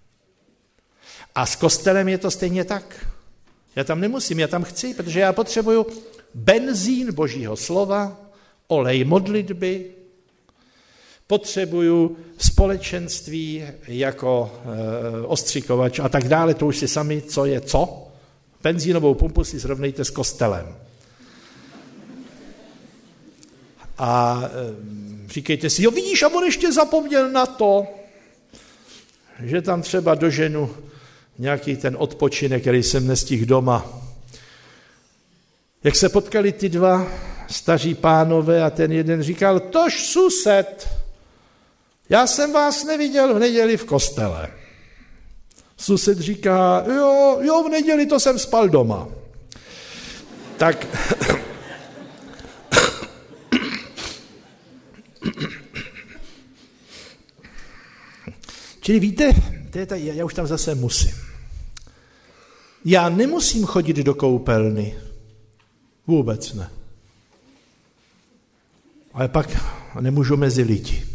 A s kostelem je to stejně tak. Já tam nemusím, já tam chci, protože já potřebuju benzín Božího slova, olej modlitby, potřebuju společenství jako ostřikovač a tak dále, to už si sami, co je co. Benzínovou pumpu si srovnejte s kostelem. A říkejte si, jo vidíš, a on ještě zapomněl na to, že tam třeba doženu nějaký ten odpočinek, který jsem nestihl doma. Jak se potkali ty dva staří pánové a ten jeden říkal, tož sused, já jsem vás neviděl v neděli v kostele. Sused říká, jo, v neděli to jsem spal doma. Tak čili víte, já už tam zase musím. Já nemusím chodit do koupelny. Vůbec ne. Ale pak nemůžu mezi lidi.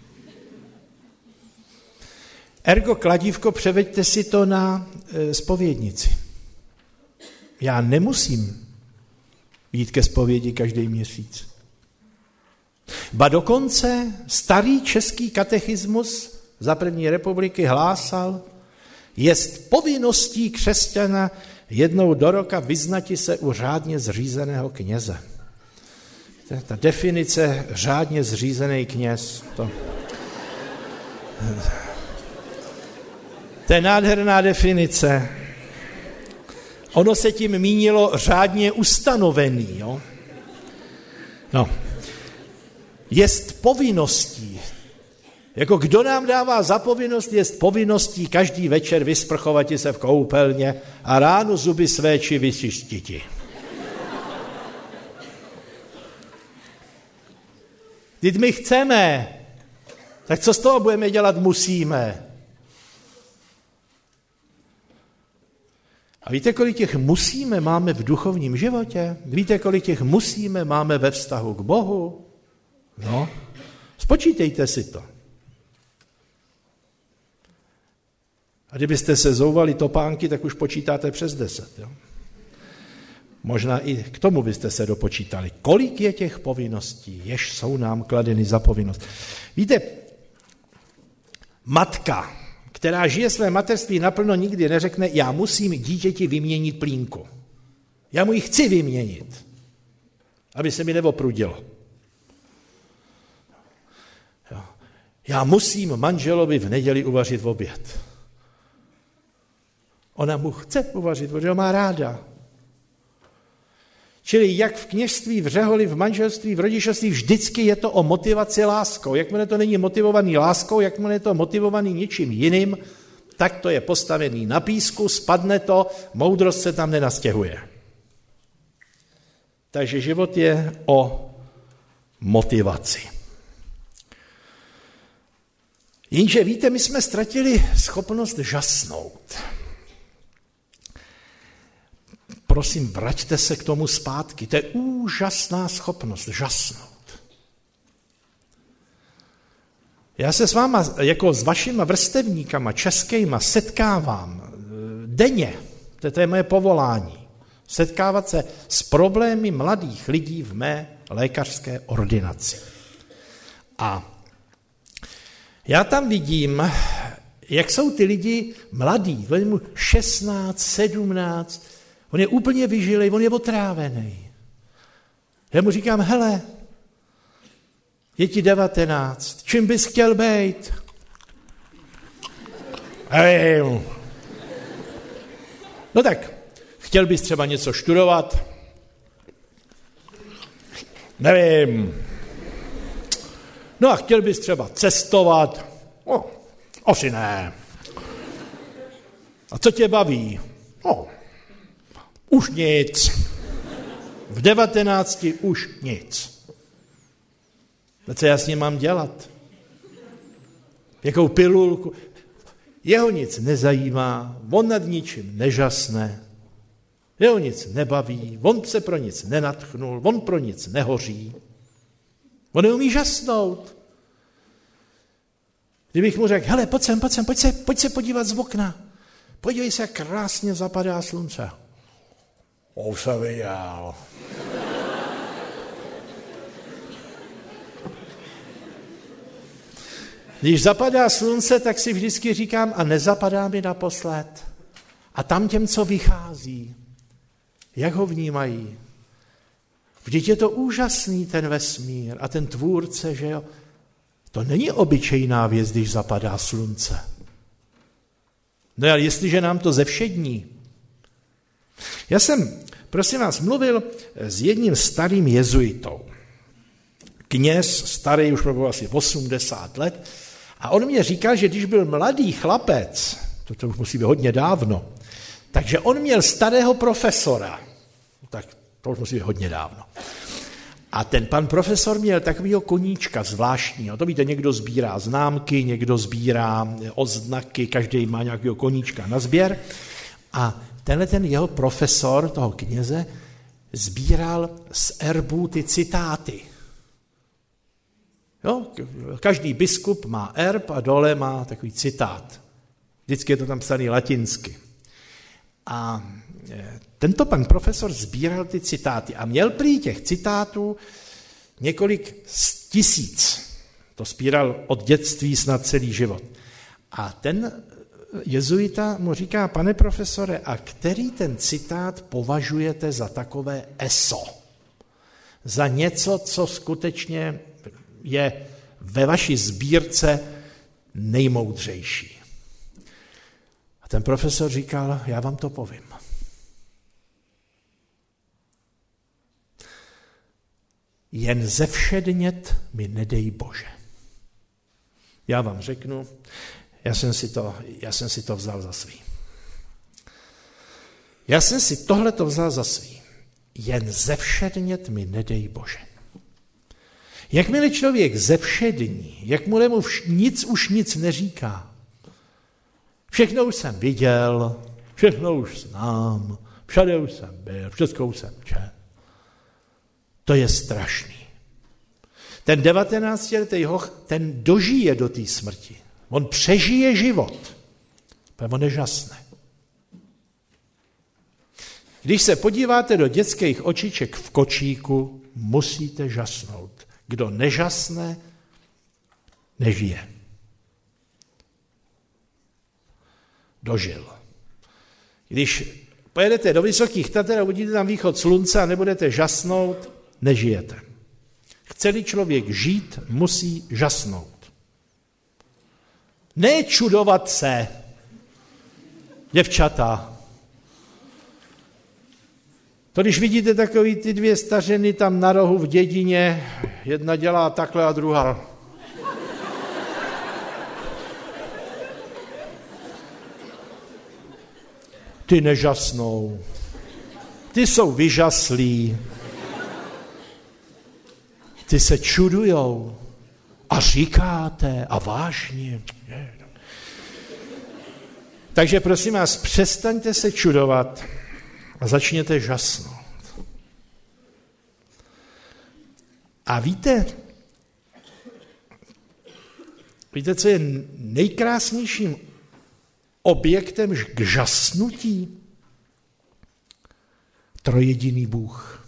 Ergo kladívko, převeďte si to na zpovědnici. Já nemusím jít ke zpovědi každý měsíc. Ba dokonce starý český katechismus za první republiky hlásal, jest povinností křesťana jednou do roka vyznati se u řádně zřízeného kněze. Ta definice řádně zřízený kněz, to je nádherná definice. Ono se tím mínilo řádně ustanovený. Jo? No. Jest povinností. Jako kdo nám dává za povinnost, je povinností každý večer vysprchovati se v koupelně a ráno zuby svéči vyčištiti. Vždyť my chceme, tak co z toho budeme dělat, musíme. A víte, kolik těch musíme máme v duchovním životě? Víte, kolik těch musíme máme ve vztahu k Bohu? No, spočítejte si to. A kdybyste se zouvali topánky, tak už počítáte přes 10. Jo? Možná i k tomu byste se dopočítali. Kolik je těch povinností, jež jsou nám kladeny za povinnost. Víte, matka, která žije své mateřství naplno, nikdy neřekne, já musím dítěti vyměnit plínku. Já mu ji chci vyměnit, aby se mi neoprudilo. Já musím manželovi v neděli uvařit v oběd. Ona mu chce uvařit, protože ho má ráda. Čili jak v kněžství, v řeholi, v manželství, v rodičovství, vždycky je to o motivaci láskou. Jakmile to není motivovaný láskou, jakmile je to motivovaný něčím jiným, tak to je postavený na písku, spadne to, moudrost se tam nenastěhuje. Takže život je o motivaci. Jenže víte, my jsme ztratili schopnost žasnout. Prosím, vraťte se k tomu zpátky. To je úžasná schopnost žasnout. Já se s váma, jako s vašima vrstevníkama českýma, setkávám denně. To je moje povolání. Setkávat se s problémy mladých lidí v mé lékařské ordinaci. A já tam vidím, jak jsou ty lidi mladí, 16, 17, on je úplně vyžilej, on je otrávený. Já mu říkám, hele, je ti 19, čím bys chtěl být? No tak, chtěl bys třeba něco študovat? Nevím. No a chtěl bys třeba cestovat? No, asi ne. A co tě baví? No, už nic. V 19 už nic. No co já s ním mám dělat? Jakou pilulku? Jeho nic nezajímá, on nad ničím nežasne, jeho nic nebaví, on se pro nic nenadchnul, on pro nic nehoří. On neumí žasnout. Kdybych mu řekl, hele, pojď se podívat z okna. Podívej se, jak krásně zapadá slunce. Už jsem viděl. Když zapadá slunce, tak si vždycky říkám, a nezapadá mi naposled. A tam těm, co vychází, jak ho vnímají. Vždyť je to úžasný ten vesmír a ten tvůrce, že jo. To není obyčejná věc, když zapadá slunce. No ale jestliže nám to zevšední. Já jsem, prosím vás, mluvil s jedním starým jezuitou. Kněz, starý, už bylo asi 80 let, a on mě říkal, že když byl mladý chlapec, to už musí být hodně dávno, takže on měl starého profesora, tak to už musí být hodně dávno. A ten pan profesor měl takovýho koníčka zvláštního, to víte, někdo sbírá známky, někdo sbírá odznaky, každý má nějakého koníčka na sběr. A tenhle ten jeho profesor, toho kněze, sbíral z erbů ty citáty. Jo? Každý biskup má erb a dole má takový citát. Vždycky je to tam psaný latinsky. A tento pan profesor sbíral ty citáty a měl prý těch citátů několik 1000. To sbíral od dětství snad celý život. A ten jezuita mu říká, pane profesore, a který ten citát považujete za takové eso? Za něco, co skutečně je ve vaší sbírce nejmoudřejší. A ten profesor říkal, já vám to povím. Jen zevšednět mi nedej Bože. Já vám řeknu, já jsem si to vzal za svý. Já jsem si tohleto vzal za svý. Jen zevšednět mi nedej Bože. Jakmile člověk zevšední, jakmile mu nic neříká, všechno už jsem viděl, všechno už znám, všade už jsem byl, všechno už jsem četl. To je strašný. Ten 19letý hoch, ten dožije do té smrti. On přežije život. On nežasne. Když se podíváte do dětských očiček v kočíku, musíte žasnout. Kdo nežasne, nežije. Dožil. Když pojedete do Vysokých Tater a uvidíte tam východ slunce a nebudete žasnout, nežijete. Chce-li člověk žít, musí žasnout. Ne čudovat se, děvčata. To když vidíte takový ty dvě stařeny tam na rohu v dědině, jedna dělá takhle a druhá. Ty nežasnou. Ty jsou vyžaslí. Ty se čudujou. A říkáte, a vážně. Takže prosím vás, přestaňte se čudovat a začněte žasnout. A víte, co je nejkrásnějším objektem k žasnutí? Trojjediný Bůh.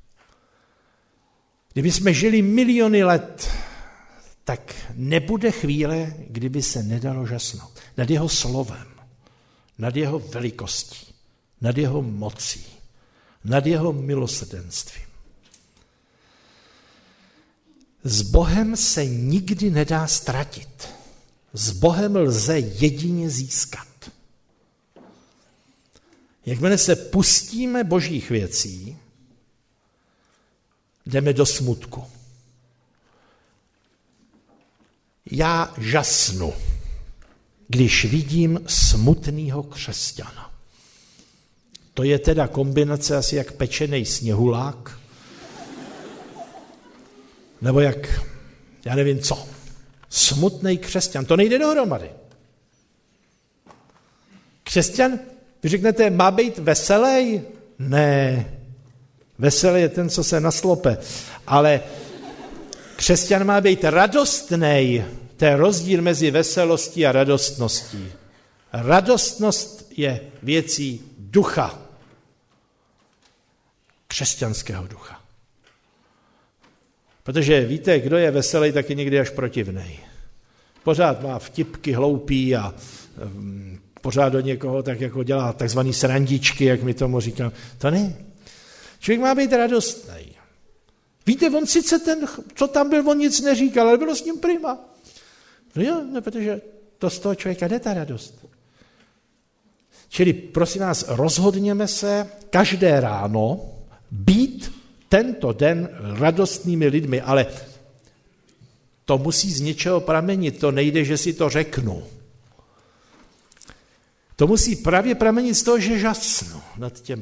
Kdyby jsme žili miliony let, tak nebude chvíle, kdyby se nedalo žasnout. Nad jeho slovem, nad jeho velikostí, nad jeho mocí, nad jeho milosrdenstvím. S Bohem se nikdy nedá ztratit. S Bohem lze jedině získat. Jakmile se pustíme božích věcí, jdeme do smutku. Já žasnu, když vidím smutného křesťana. To je teda kombinace asi jak pečenej sněhulák, nebo jak, já nevím co, smutnej křesťan. To nejde dohromady. Křesťan, vy řeknete, má být veselý? Ne. Veselý je ten, co se naslope. Ale křesťan má být radostnej. To je rozdíl mezi veselostí a radostností. Radostnost je věcí ducha. Křesťanského ducha. Protože víte, kdo je veselý, tak je někdy až protivnej. Pořád má vtipky hloupý a pořád do někoho tak jako dělá takzvaný srandičky, jak my tomu říkám. To ne. Člověk má být radostný. Víte, on sice ten, co tam byl, on nic neříkal, ale bylo s ním prima. No jo, no, protože to z toho člověka jde ta radost. Čili prosím vás, rozhodněme se každé ráno být tento den radostnými lidmi, ale to musí z něčeho pramenit, to nejde, že si to řeknu. To musí právě pramenit z toho, že žasnu nad těm.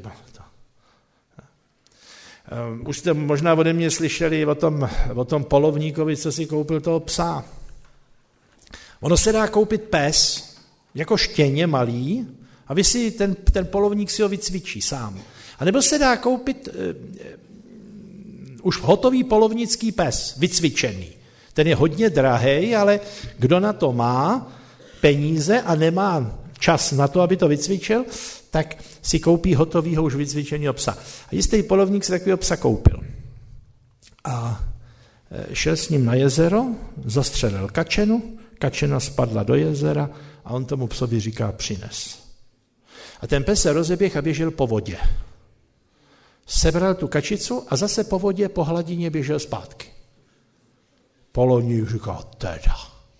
Už jste možná ode mě slyšeli o tom polovníkovi, co si koupil toho psa. Ono se dá koupit pes, jako štěně malý, a vy si ten polovník si ho vycvičí sám. A nebo se dá koupit už hotový polovnický pes, vycvičený. Ten je hodně drahej, ale kdo na to má peníze a nemá čas na to, aby to vycvičil, tak si koupí hotovýho už vycvičeného psa. A jistý polovník si takového psa koupil. A šel s ním na jezero, zastřelil kačenu, kačena spadla do jezera a on tomu psovi říká přines. A ten pes se rozeběh a běžel po vodě. Sebral tu kačicu a zase po vodě, po hladině běžel zpátky. Polovník říká, teda,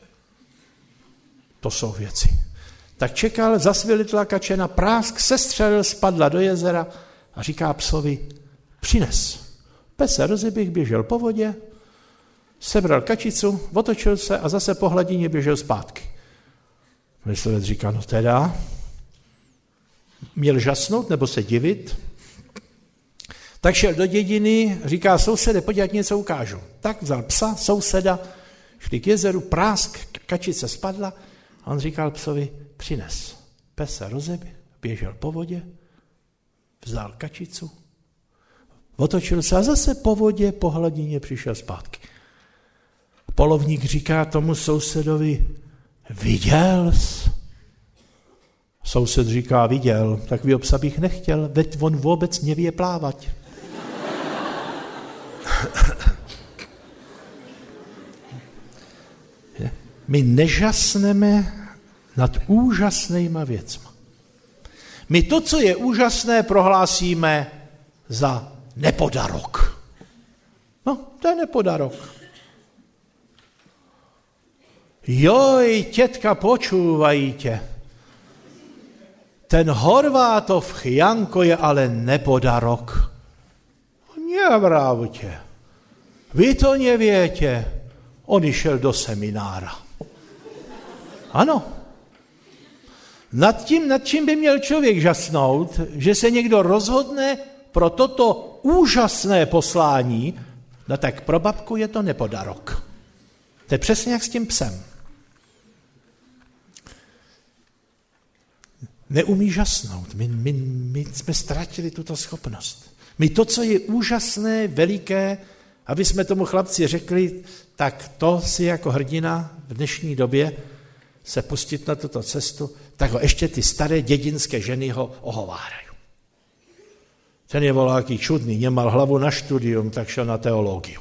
to jsou věci. Tak čekal, zasvělitla kačena, prásk, sestřelil, spadla do jezera a říká psovi, přines. Pes se rozeběh, běžel po vodě, Sebral kačicu, otočil se a zase po hladině běžel zpátky. Myslivec říká, no teda, měl žasnout nebo se divit? Tak šel do dědiny, říká, sousede, pojď, ať něco ukážu. Tak vzal psa, souseda, šli k jezeru, prásk, kačice spadla a on říkal psovi, přines. Pes se běžel po vodě, vzal kačicu, otočil se a zase po vodě, po hladině přišel zpátky. Polovník říká tomu sousedovi, viděl jsi? Soused říká, viděl, takovýho psa bych nechtěl, veď on vůbec neví plávat. My nežasneme nad úžasnýma věcma. My to, co je úžasné, prohlásíme za nepodarok. No, to je nepodarok. Joj, tětka, počúvají tě. Ten Horvátov Janko je ale nepodarok. Nevravte. Vy to neviete. On išel do seminára. Ano. Nad čím by měl člověk žasnout, že se někdo rozhodne pro toto úžasné poslání, no tak pro babku je to nepodarok. To je přesně jak s tím psem. Neumí žasnout. My jsme ztratili tuto schopnost. My to, co je úžasné, veliké, aby jsme tomu chlapci řekli, tak to si jako hrdina v dnešní době se pustit na tuto cestu, tak ho ještě ty staré dědinské ženy ho ohovárají. Ten je voláký čudný, nemal hlavu na studium, tak šel na teológiu.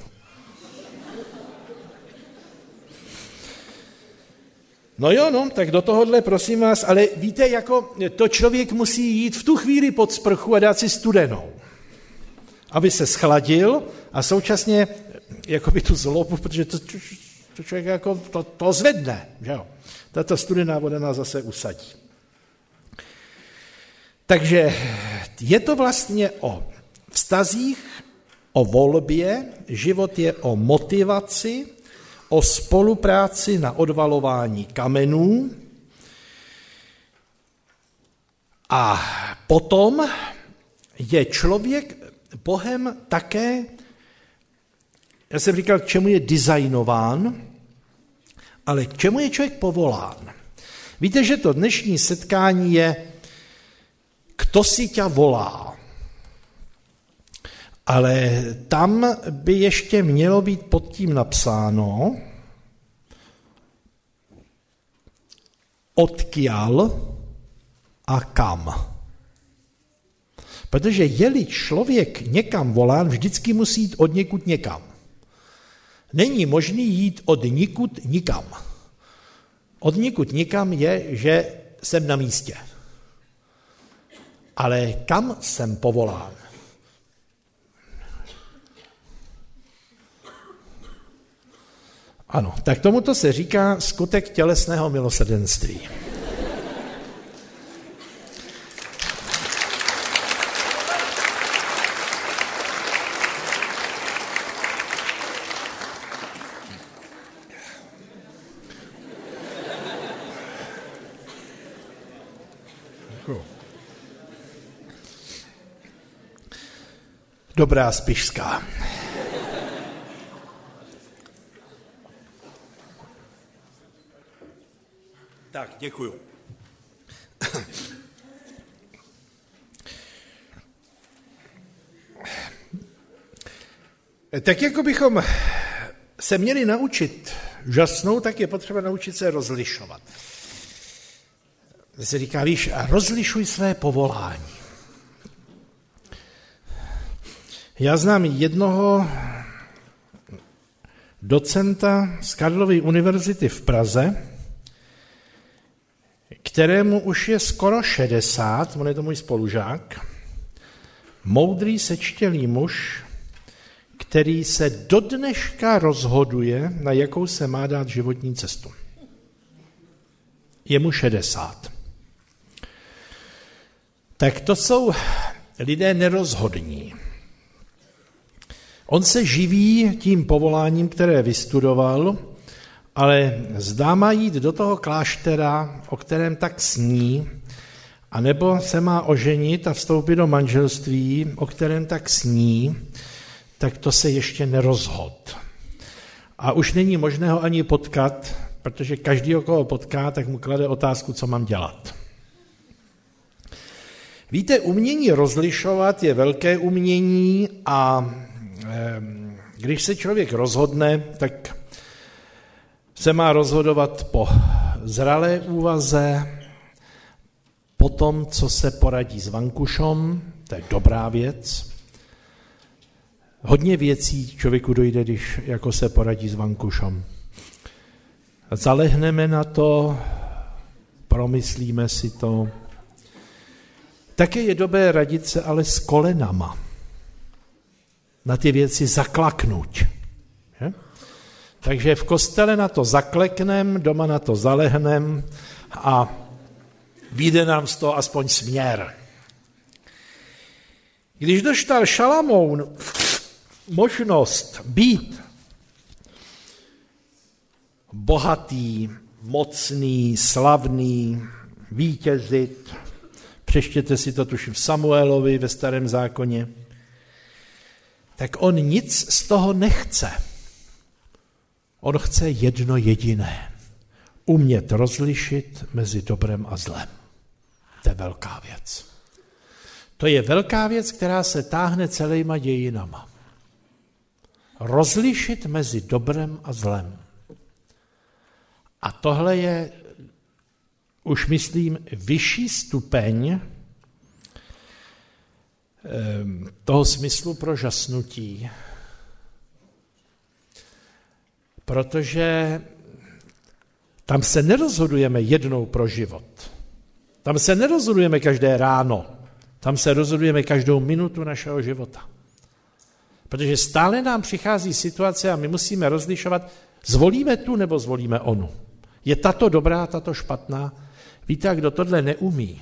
No jo, no, tak do tohohle prosím vás, ale víte, jako to člověk musí jít v tu chvíli pod sprchu a dát si studenou, aby se schladil a současně jakoby tu zlobu, protože to člověk jako to zvedne, že jo. Tato studená voda nás zase usadí. Takže je to vlastně o vztazích, o volbě, život je o motivaci, o spolupráci na odvalování kamenů a potom je člověk Bohem také, já jsem říkal, k čemu je designován, ale k čemu je člověk povolán. Víte, že to dnešní setkání je, kdo si tě volá. Ale tam by ještě mělo být pod tím napsáno, odkiaľ a kam. Protože je-li člověk někam volán, vždycky musí jít od někud někam. Není možný jít od nikud nikam. Od nikud nikam je, že jsem na místě. Ale kam jsem povolán? Ano, tak tomuto se říká skutek tělesného milosrdenství. Dobrá spišská. Tak, děkuju. Tak jako bychom se měli naučit žasnout, tak je potřeba naučit se rozlišovat. Se říká, víš, a rozlišuj své povolání. Já znám jednoho docenta z Karlovy univerzity v Praze, kterému už je skoro 60, on je to můj spolužák, moudrý sečtělý muž, který se do dneška rozhoduje, na jakou se má dát životní cestu. Je mu 60. Tak to jsou lidé nerozhodní. On se živí tím povoláním, které vystudoval, ale zdá má jít do toho kláštera, o kterém tak sní, anebo se má oženit a vstoupit do manželství, o kterém tak sní, tak to se ještě nerozhod. A už není možné ho ani potkat, protože každý, koho potká, tak mu klade otázku, co mám dělat. Víte, umění rozlišovat je velké umění a když se člověk rozhodne, tak se má rozhodovat po zralé úvaze, po tom, co se poradí s vankušom, to je dobrá věc. Hodně věcí člověku dojde, když jako se poradí s vankušom. Zalehneme na to, promyslíme si to. Také je dobré radit se ale s kolenama. Na ty věci zaklaknout. Je? Takže v kostele na to zakleknem, doma na to zalehnem a vyjde nám z toho aspoň směr. Když dostal Šalamoun možnost být bohatý, mocný, slavný, vítězit, přečtěte si to tuším v Samuelovi ve Starém zákoně, tak on nic z toho nechce. On chce jedno jediné. Umět rozlišit mezi dobrem a zlem. To je velká věc. To je velká věc, která se táhne celýma dějinama. Rozlišit mezi dobrem a zlem. A tohle je, už myslím, vyšší stupeň toho smyslu pro žasnutí, protože tam se nerozhodujeme jednou pro život. Tam se nerozhodujeme každé ráno. Tam se rozhodujeme každou minutu našeho života. Protože stále nám přichází situace a my musíme rozlišovat, zvolíme tu nebo zvolíme onu. Je tato dobrá, tato špatná? Víte, kdo tohle neumí,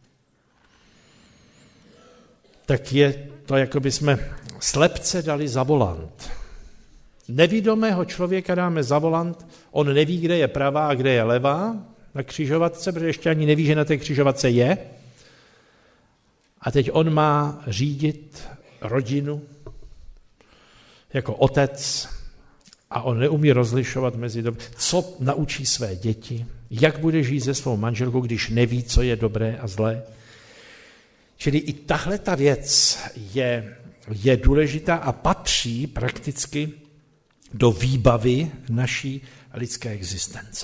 tak je to, jako by jsme slepce dali za volant. Nevidomého člověka dáme za volant, on neví, kde je pravá a kde je levá na křižovatce, protože ještě ani neví, že na té křižovatce je. A teď on má řídit rodinu jako otec a on neumí rozlišovat mezi co naučí své děti, jak bude žít se svou manželkou, když neví, co je dobré a zlé. Čili i tahle ta věc je důležitá a patří prakticky do výbavy naší lidské existence.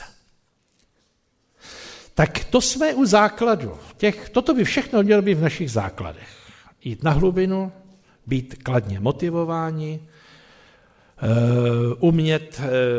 Tak to jsme u základu. Toto by všechno mělo být v našich základech. Jít na hlubinu, být kladně motivováni, umět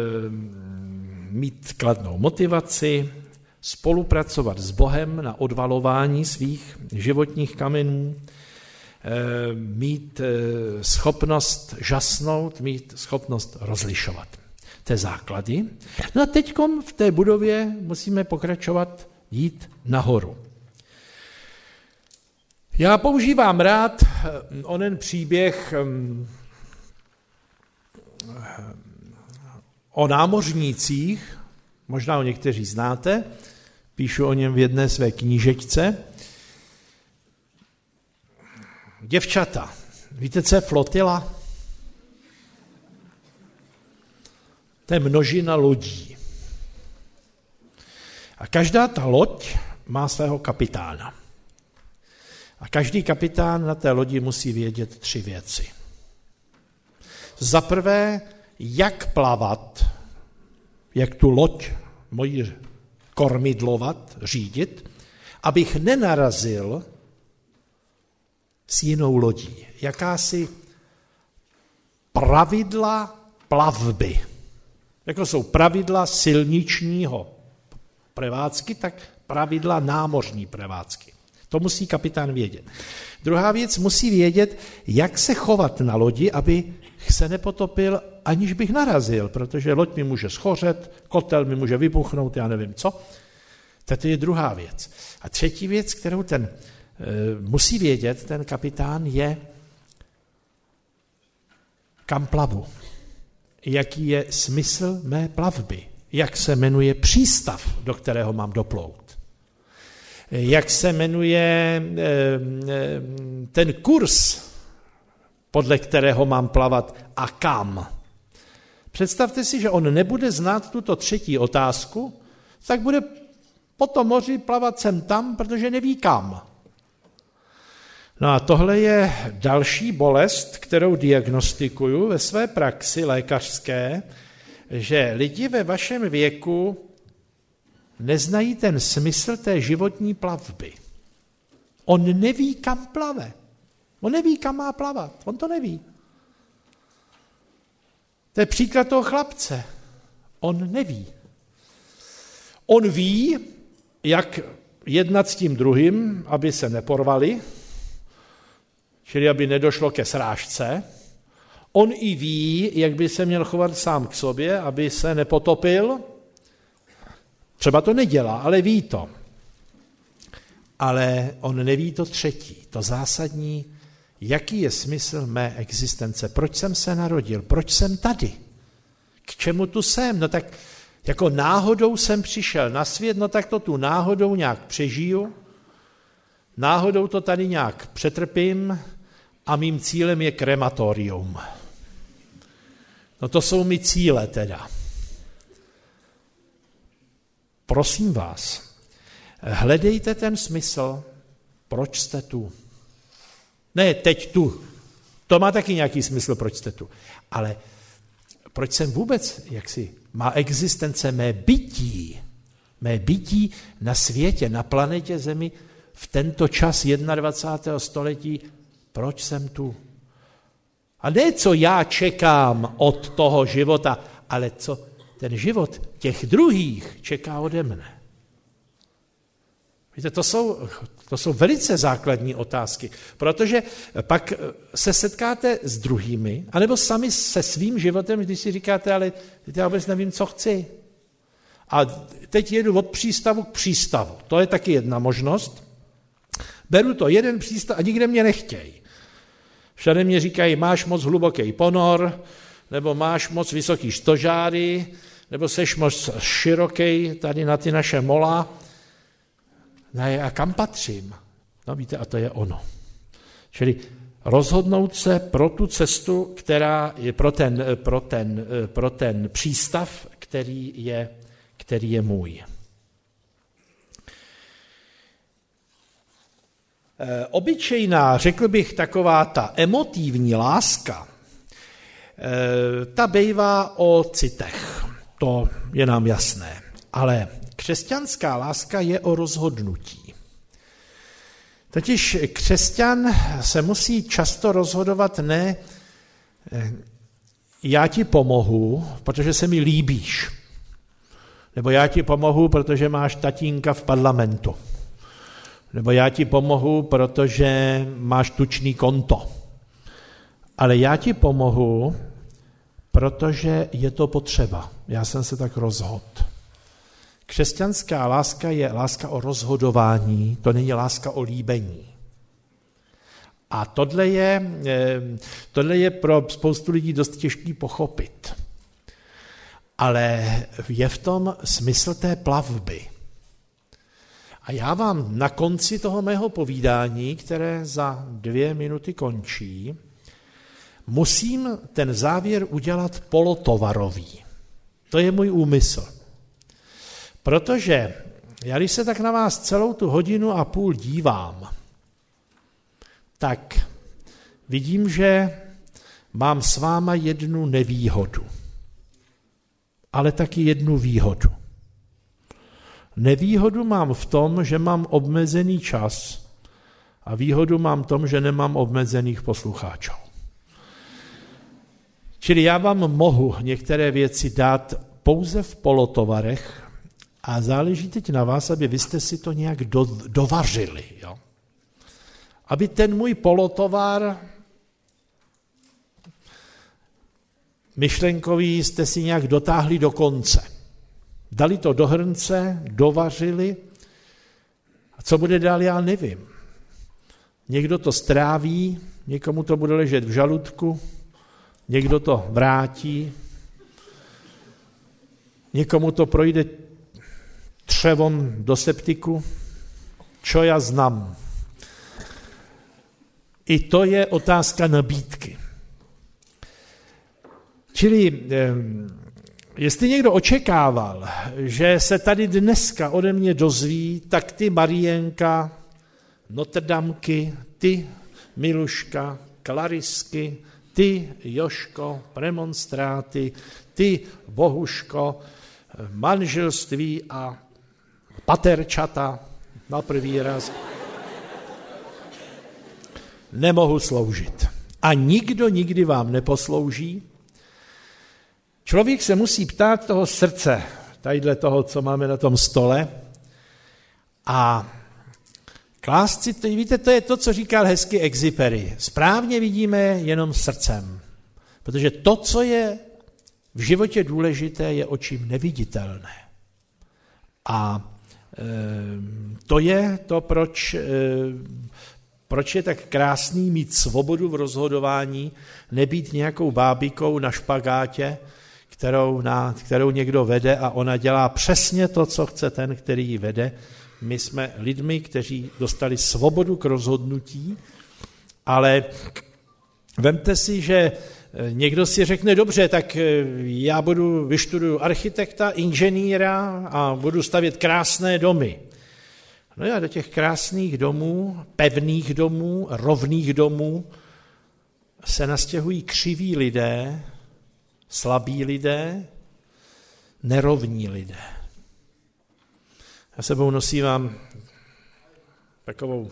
mít kladnou motivaci, spolupracovat s Bohem na odvalování svých životních kamenů, mít schopnost žasnout, mít schopnost rozlišovat. To je základy. No a teďkom v té budově musíme pokračovat, jít nahoru. Já používám rád onen příběh o námořnících, možná ho někteří znáte, píšu o něm v jedné své knížečce. Děvčata, víte, co je flotila? To je množina lodí. A každá ta loď má svého kapitána. A každý kapitán na té lodi musí vědět 3 věci. Za prvé, jak plavat, jak tu loď moji kormidlovat, řídit, abych nenarazil s jinou lodí. Jakási pravidla plavby. Jako jsou pravidla silničního prevádzky, tak pravidla námořní prevádzky. To musí kapitán vědět. Druhá věc, musí vědět, jak se chovat na lodi, aby se nepotopil, aniž bych narazil, protože loď mi může schořet, kotel mi může vybuchnout, já nevím co. To je druhá věc. A třetí věc, kterou ten musí vědět, ten kapitán, je kam plavu, jaký je smysl mé plavby, jak se jmenuje přístav, do kterého mám doplout, jak se jmenuje ten kurz, podle kterého mám plavat a kam. Představte si, že on nebude znát tuto třetí otázku, tak bude po tom moři plavat sem tam, protože neví kam. No a tohle je další bolest, kterou diagnostikuju ve své praxi lékařské, že lidi ve vašem věku neznají ten smysl té životní plavby. On neví, kam plave. On neví, kam má plavat. On to neví. To je příklad toho chlapce. On neví. On ví, jak jednat s tím druhým, aby se neporvali, čili aby nedošlo ke srážce. On i ví, jak by se měl chovat sám k sobě, aby se nepotopil. Třeba to nedělá, ale ví to. Ale on neví to třetí, to zásadní, jaký je smysl mé existence, proč jsem se narodil, proč jsem tady, k čemu tu jsem, no tak jako náhodou jsem přišel na svět, no tak to tu náhodou nějak přežiju, náhodou to tady nějak přetrpím a mým cílem je krematorium. No to jsou mi cíle teda. Prosím vás, hledejte ten smysl, proč jste tu. Ne, teď tu. To má taky nějaký smysl, proč jste tu. Ale proč jsem vůbec, má existence mé bytí na světě, na planetě Zemi, v tento čas 21. století, proč jsem tu? A ne, co já čekám od toho života, ale co ten život těch druhých čeká ode mne. Víte, to jsou velice základní otázky, protože pak se setkáte s druhými, anebo sami se svým životem, když si říkáte, ale já vůbec nevím, co chci. A teď jedu od přístavu k přístavu. To je taky jedna možnost. Beru to jeden přístav a nikde mě nechtějí. Všade mě říkají, máš moc hluboký ponor, nebo máš moc vysoký stožáry, nebo seš moc široký tady na ty naše mola. No a kam patřím? No víte, a to je ono. Čili rozhodnout se pro tu cestu, která je pro ten přístav, který je můj. Obyčejná, řekl bych, taková ta emotivní láska, ta bejvá o citech, to je nám jasné, ale křesťanská láska je o rozhodnutí. Totiž křesťan se musí často rozhodovat ne já ti pomohu, protože se mi líbíš, nebo já ti pomohu, protože máš tatínka v parlamentu, nebo já ti pomohu, protože máš tučný konto. Ale já ti pomohu, protože je to potřeba. Já jsem se tak rozhodl. Křesťanská láska je láska o rozhodování, to není láska o líbení. A tohle je pro spoustu lidí dost těžký pochopit. Ale je v tom smysl té plavby. A já vám na konci toho mého povídání, které za 2 minuty končí, musím ten závěr udělat polotovarový. To je můj úmysl. Protože já, když se tak na vás celou tu 1,5 hodiny dívám, tak vidím, že mám s váma jednu nevýhodu, ale taky jednu výhodu. Nevýhodu mám v tom, že mám omezený čas a výhodu mám v tom, že nemám omezených posluchačů. Čili já vám mohu některé věci dát pouze v polotovarech a záleží teď na vás, aby vy jste si to nějak dovařili. Jo? Aby ten můj polotovar myšlenkový jste si nějak dotáhli do konce. Dali to do hrnce, dovařili a co bude dál, já nevím. Někdo to stráví, někomu to bude ležet v žaludku, někdo to vrátí, někomu to projde třevom do septiku, čo já znám. I to je otázka nabídky. Čili jestli někdo očekával, že se tady dneska ode mě dozví, tak ty Marienka, Notrdamky, ty Miluška, Klarisky, ty Joško, premonstráty, ty Bohuško, manželství a paterčata na první raz nemohu sloužit. A nikdo nikdy vám neposlouží. Člověk se musí ptát toho srdce, tadyhle toho, co máme na tom stole, a klást si to, víte, to je to, co říkal hezky Exupery. Správně vidíme jenom srdcem, protože to, co je v životě důležité, je očím neviditelné. A to je to, proč je tak krásný mít svobodu v rozhodování, nebýt nějakou bábikou na špagátě, kterou někdo vede a ona dělá přesně to, co chce ten, který ji vede. My jsme lidmi, kteří dostali svobodu k rozhodnutí, ale vemte si, že někdo si řekne, dobře, tak já vyštuduju architekta, inženýra a budu stavět krásné domy. No a do těch krásných domů, pevných domů, rovných domů se nastěhují křiví lidé, slabí lidé, nerovní lidé. Já sebou nosím vám takovou...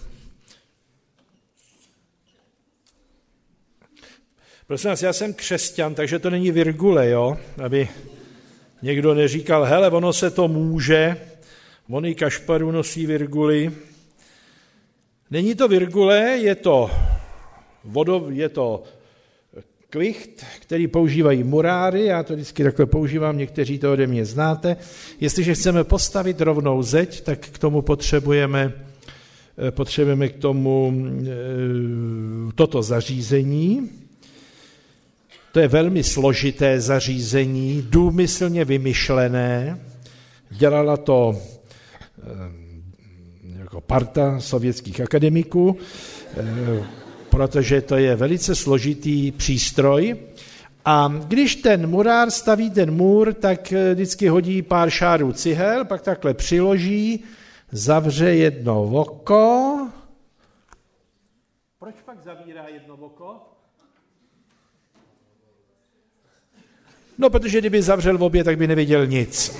Prosím vás, já jsem křesťan, takže to není virgule, jo? Aby někdo neříkal, hele, ono se to může, Moni Kašparu nosí virguly. Není to virgule, je to kvicht, který používají muráry, já to vždycky takhle používám, někteří to ode mě znáte. Jestliže chceme postavit rovnou zeď, tak k tomu potřebujeme k tomu toto zařízení. To je velmi složité zařízení, důmyslně vymyšlené. Dělala to jako parta sovětských akademiků, protože to je velice složitý přístroj. A když ten murář staví ten můr, tak vždycky hodí pár šárů cihel, pak takhle přiloží, zavře jedno oko. Proč pak zavírá jedno oko? No, protože kdyby zavřel v obě, tak by neviděl nic.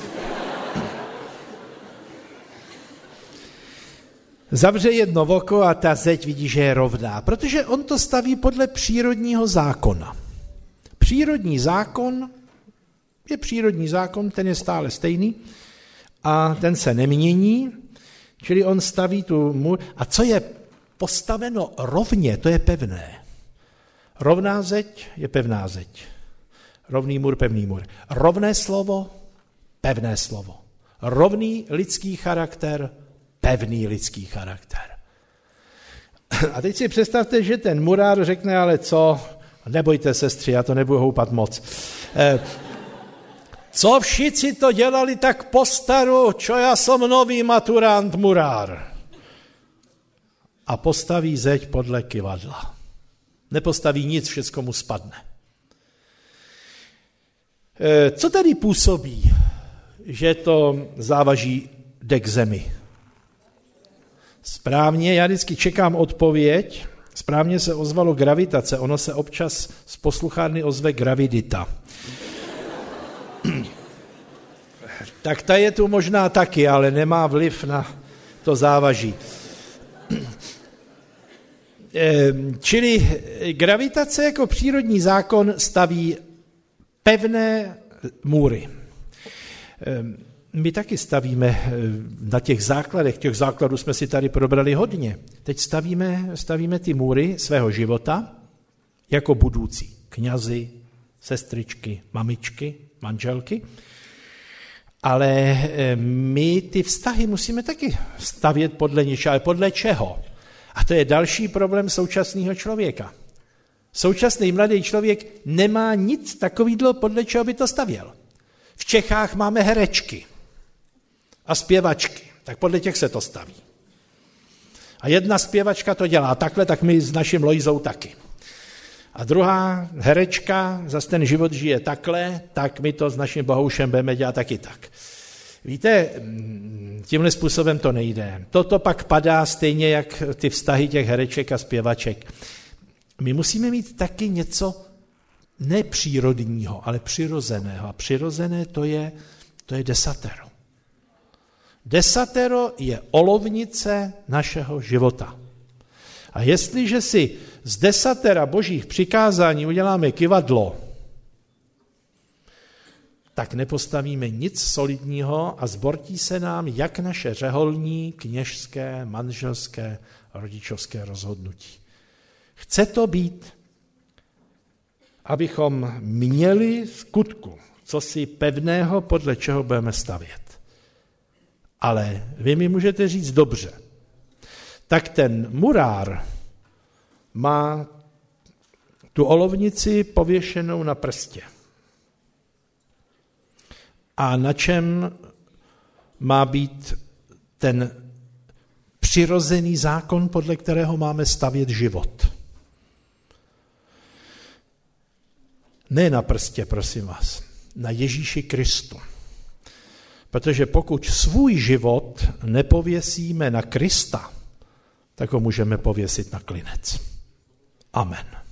Zavře jedno oko a ta zeď vidí, že je rovná, protože on to staví podle přírodního zákona. Přírodní zákon je přírodní zákon, ten je stále stejný a ten se nemění, čili on staví tu můr. A co je postaveno rovně, to je pevné. Rovná zeď je pevná zeď. Rovný můr, pevný můr. Rovné slovo, pevné slovo. Rovný lidský charakter, pevný lidský charakter. A teď si představte, že ten murář řekne, ale co, nebojte sestři, já to nebudu houpat moc. Co všichni to dělali tak po staru, čo já som nový maturant murár. A postaví zeď podle kyvadla. Nepostaví nic, všecko mu spadne. Co tady působí, že to závaží jde k zemi? Správně, já vždycky čekám odpověď, správně se ozvalo gravitace, ono se občas z posluchárny ozve gravidita. Tak ta je tu možná taky, ale nemá vliv na to závaží. Čili gravitace jako přírodní zákon staví pevné můry. My taky stavíme na těch základech, těch základů jsme si tady probrali hodně. Teď stavíme ty můry svého života jako budoucí kňazi, sestřičky, mamičky, manželky, ale my ty vztahy musíme taky stavět podle něčeho, ale podle čeho? A to je další problém současného člověka. Současný mladý člověk nemá nic takového, podle čeho by to stavěl. V Čechách máme herečky a zpěvačky, tak podle těch se to staví. A jedna zpěvačka to dělá takhle, tak my s naším Lojzou taky. A druhá herečka zase ten život žije takhle, tak my to s naším Bohoušem budeme dělat taky tak. Víte, tímhle způsobem to nejde. Toto pak padá stejně jak ty vztahy těch hereček a zpěvaček. My musíme mít taky něco nepřírodního, ale přirozeného. A přirozené to je desatero. Desatero je olovnice našeho života. A jestliže si z desatera božích přikázání uděláme kyvadlo, tak nepostavíme nic solidního a zbortí se nám jak naše řeholní, kněžské, manželské, rodičovské rozhodnutí. Chce to být, abychom měli v skutku cosi pevného, podle čeho budeme stavět. Ale vy mi můžete říct dobře, tak ten murár má tu olovnici pověšenou na prstě. A na čem má být ten přirozený zákon, podle kterého máme stavět život? Ne na prstě, prosím vás, na Ježíši Kristu. Protože pokud svůj život nepověsíme na Krista, tak ho můžeme pověsit na klinec. Amen.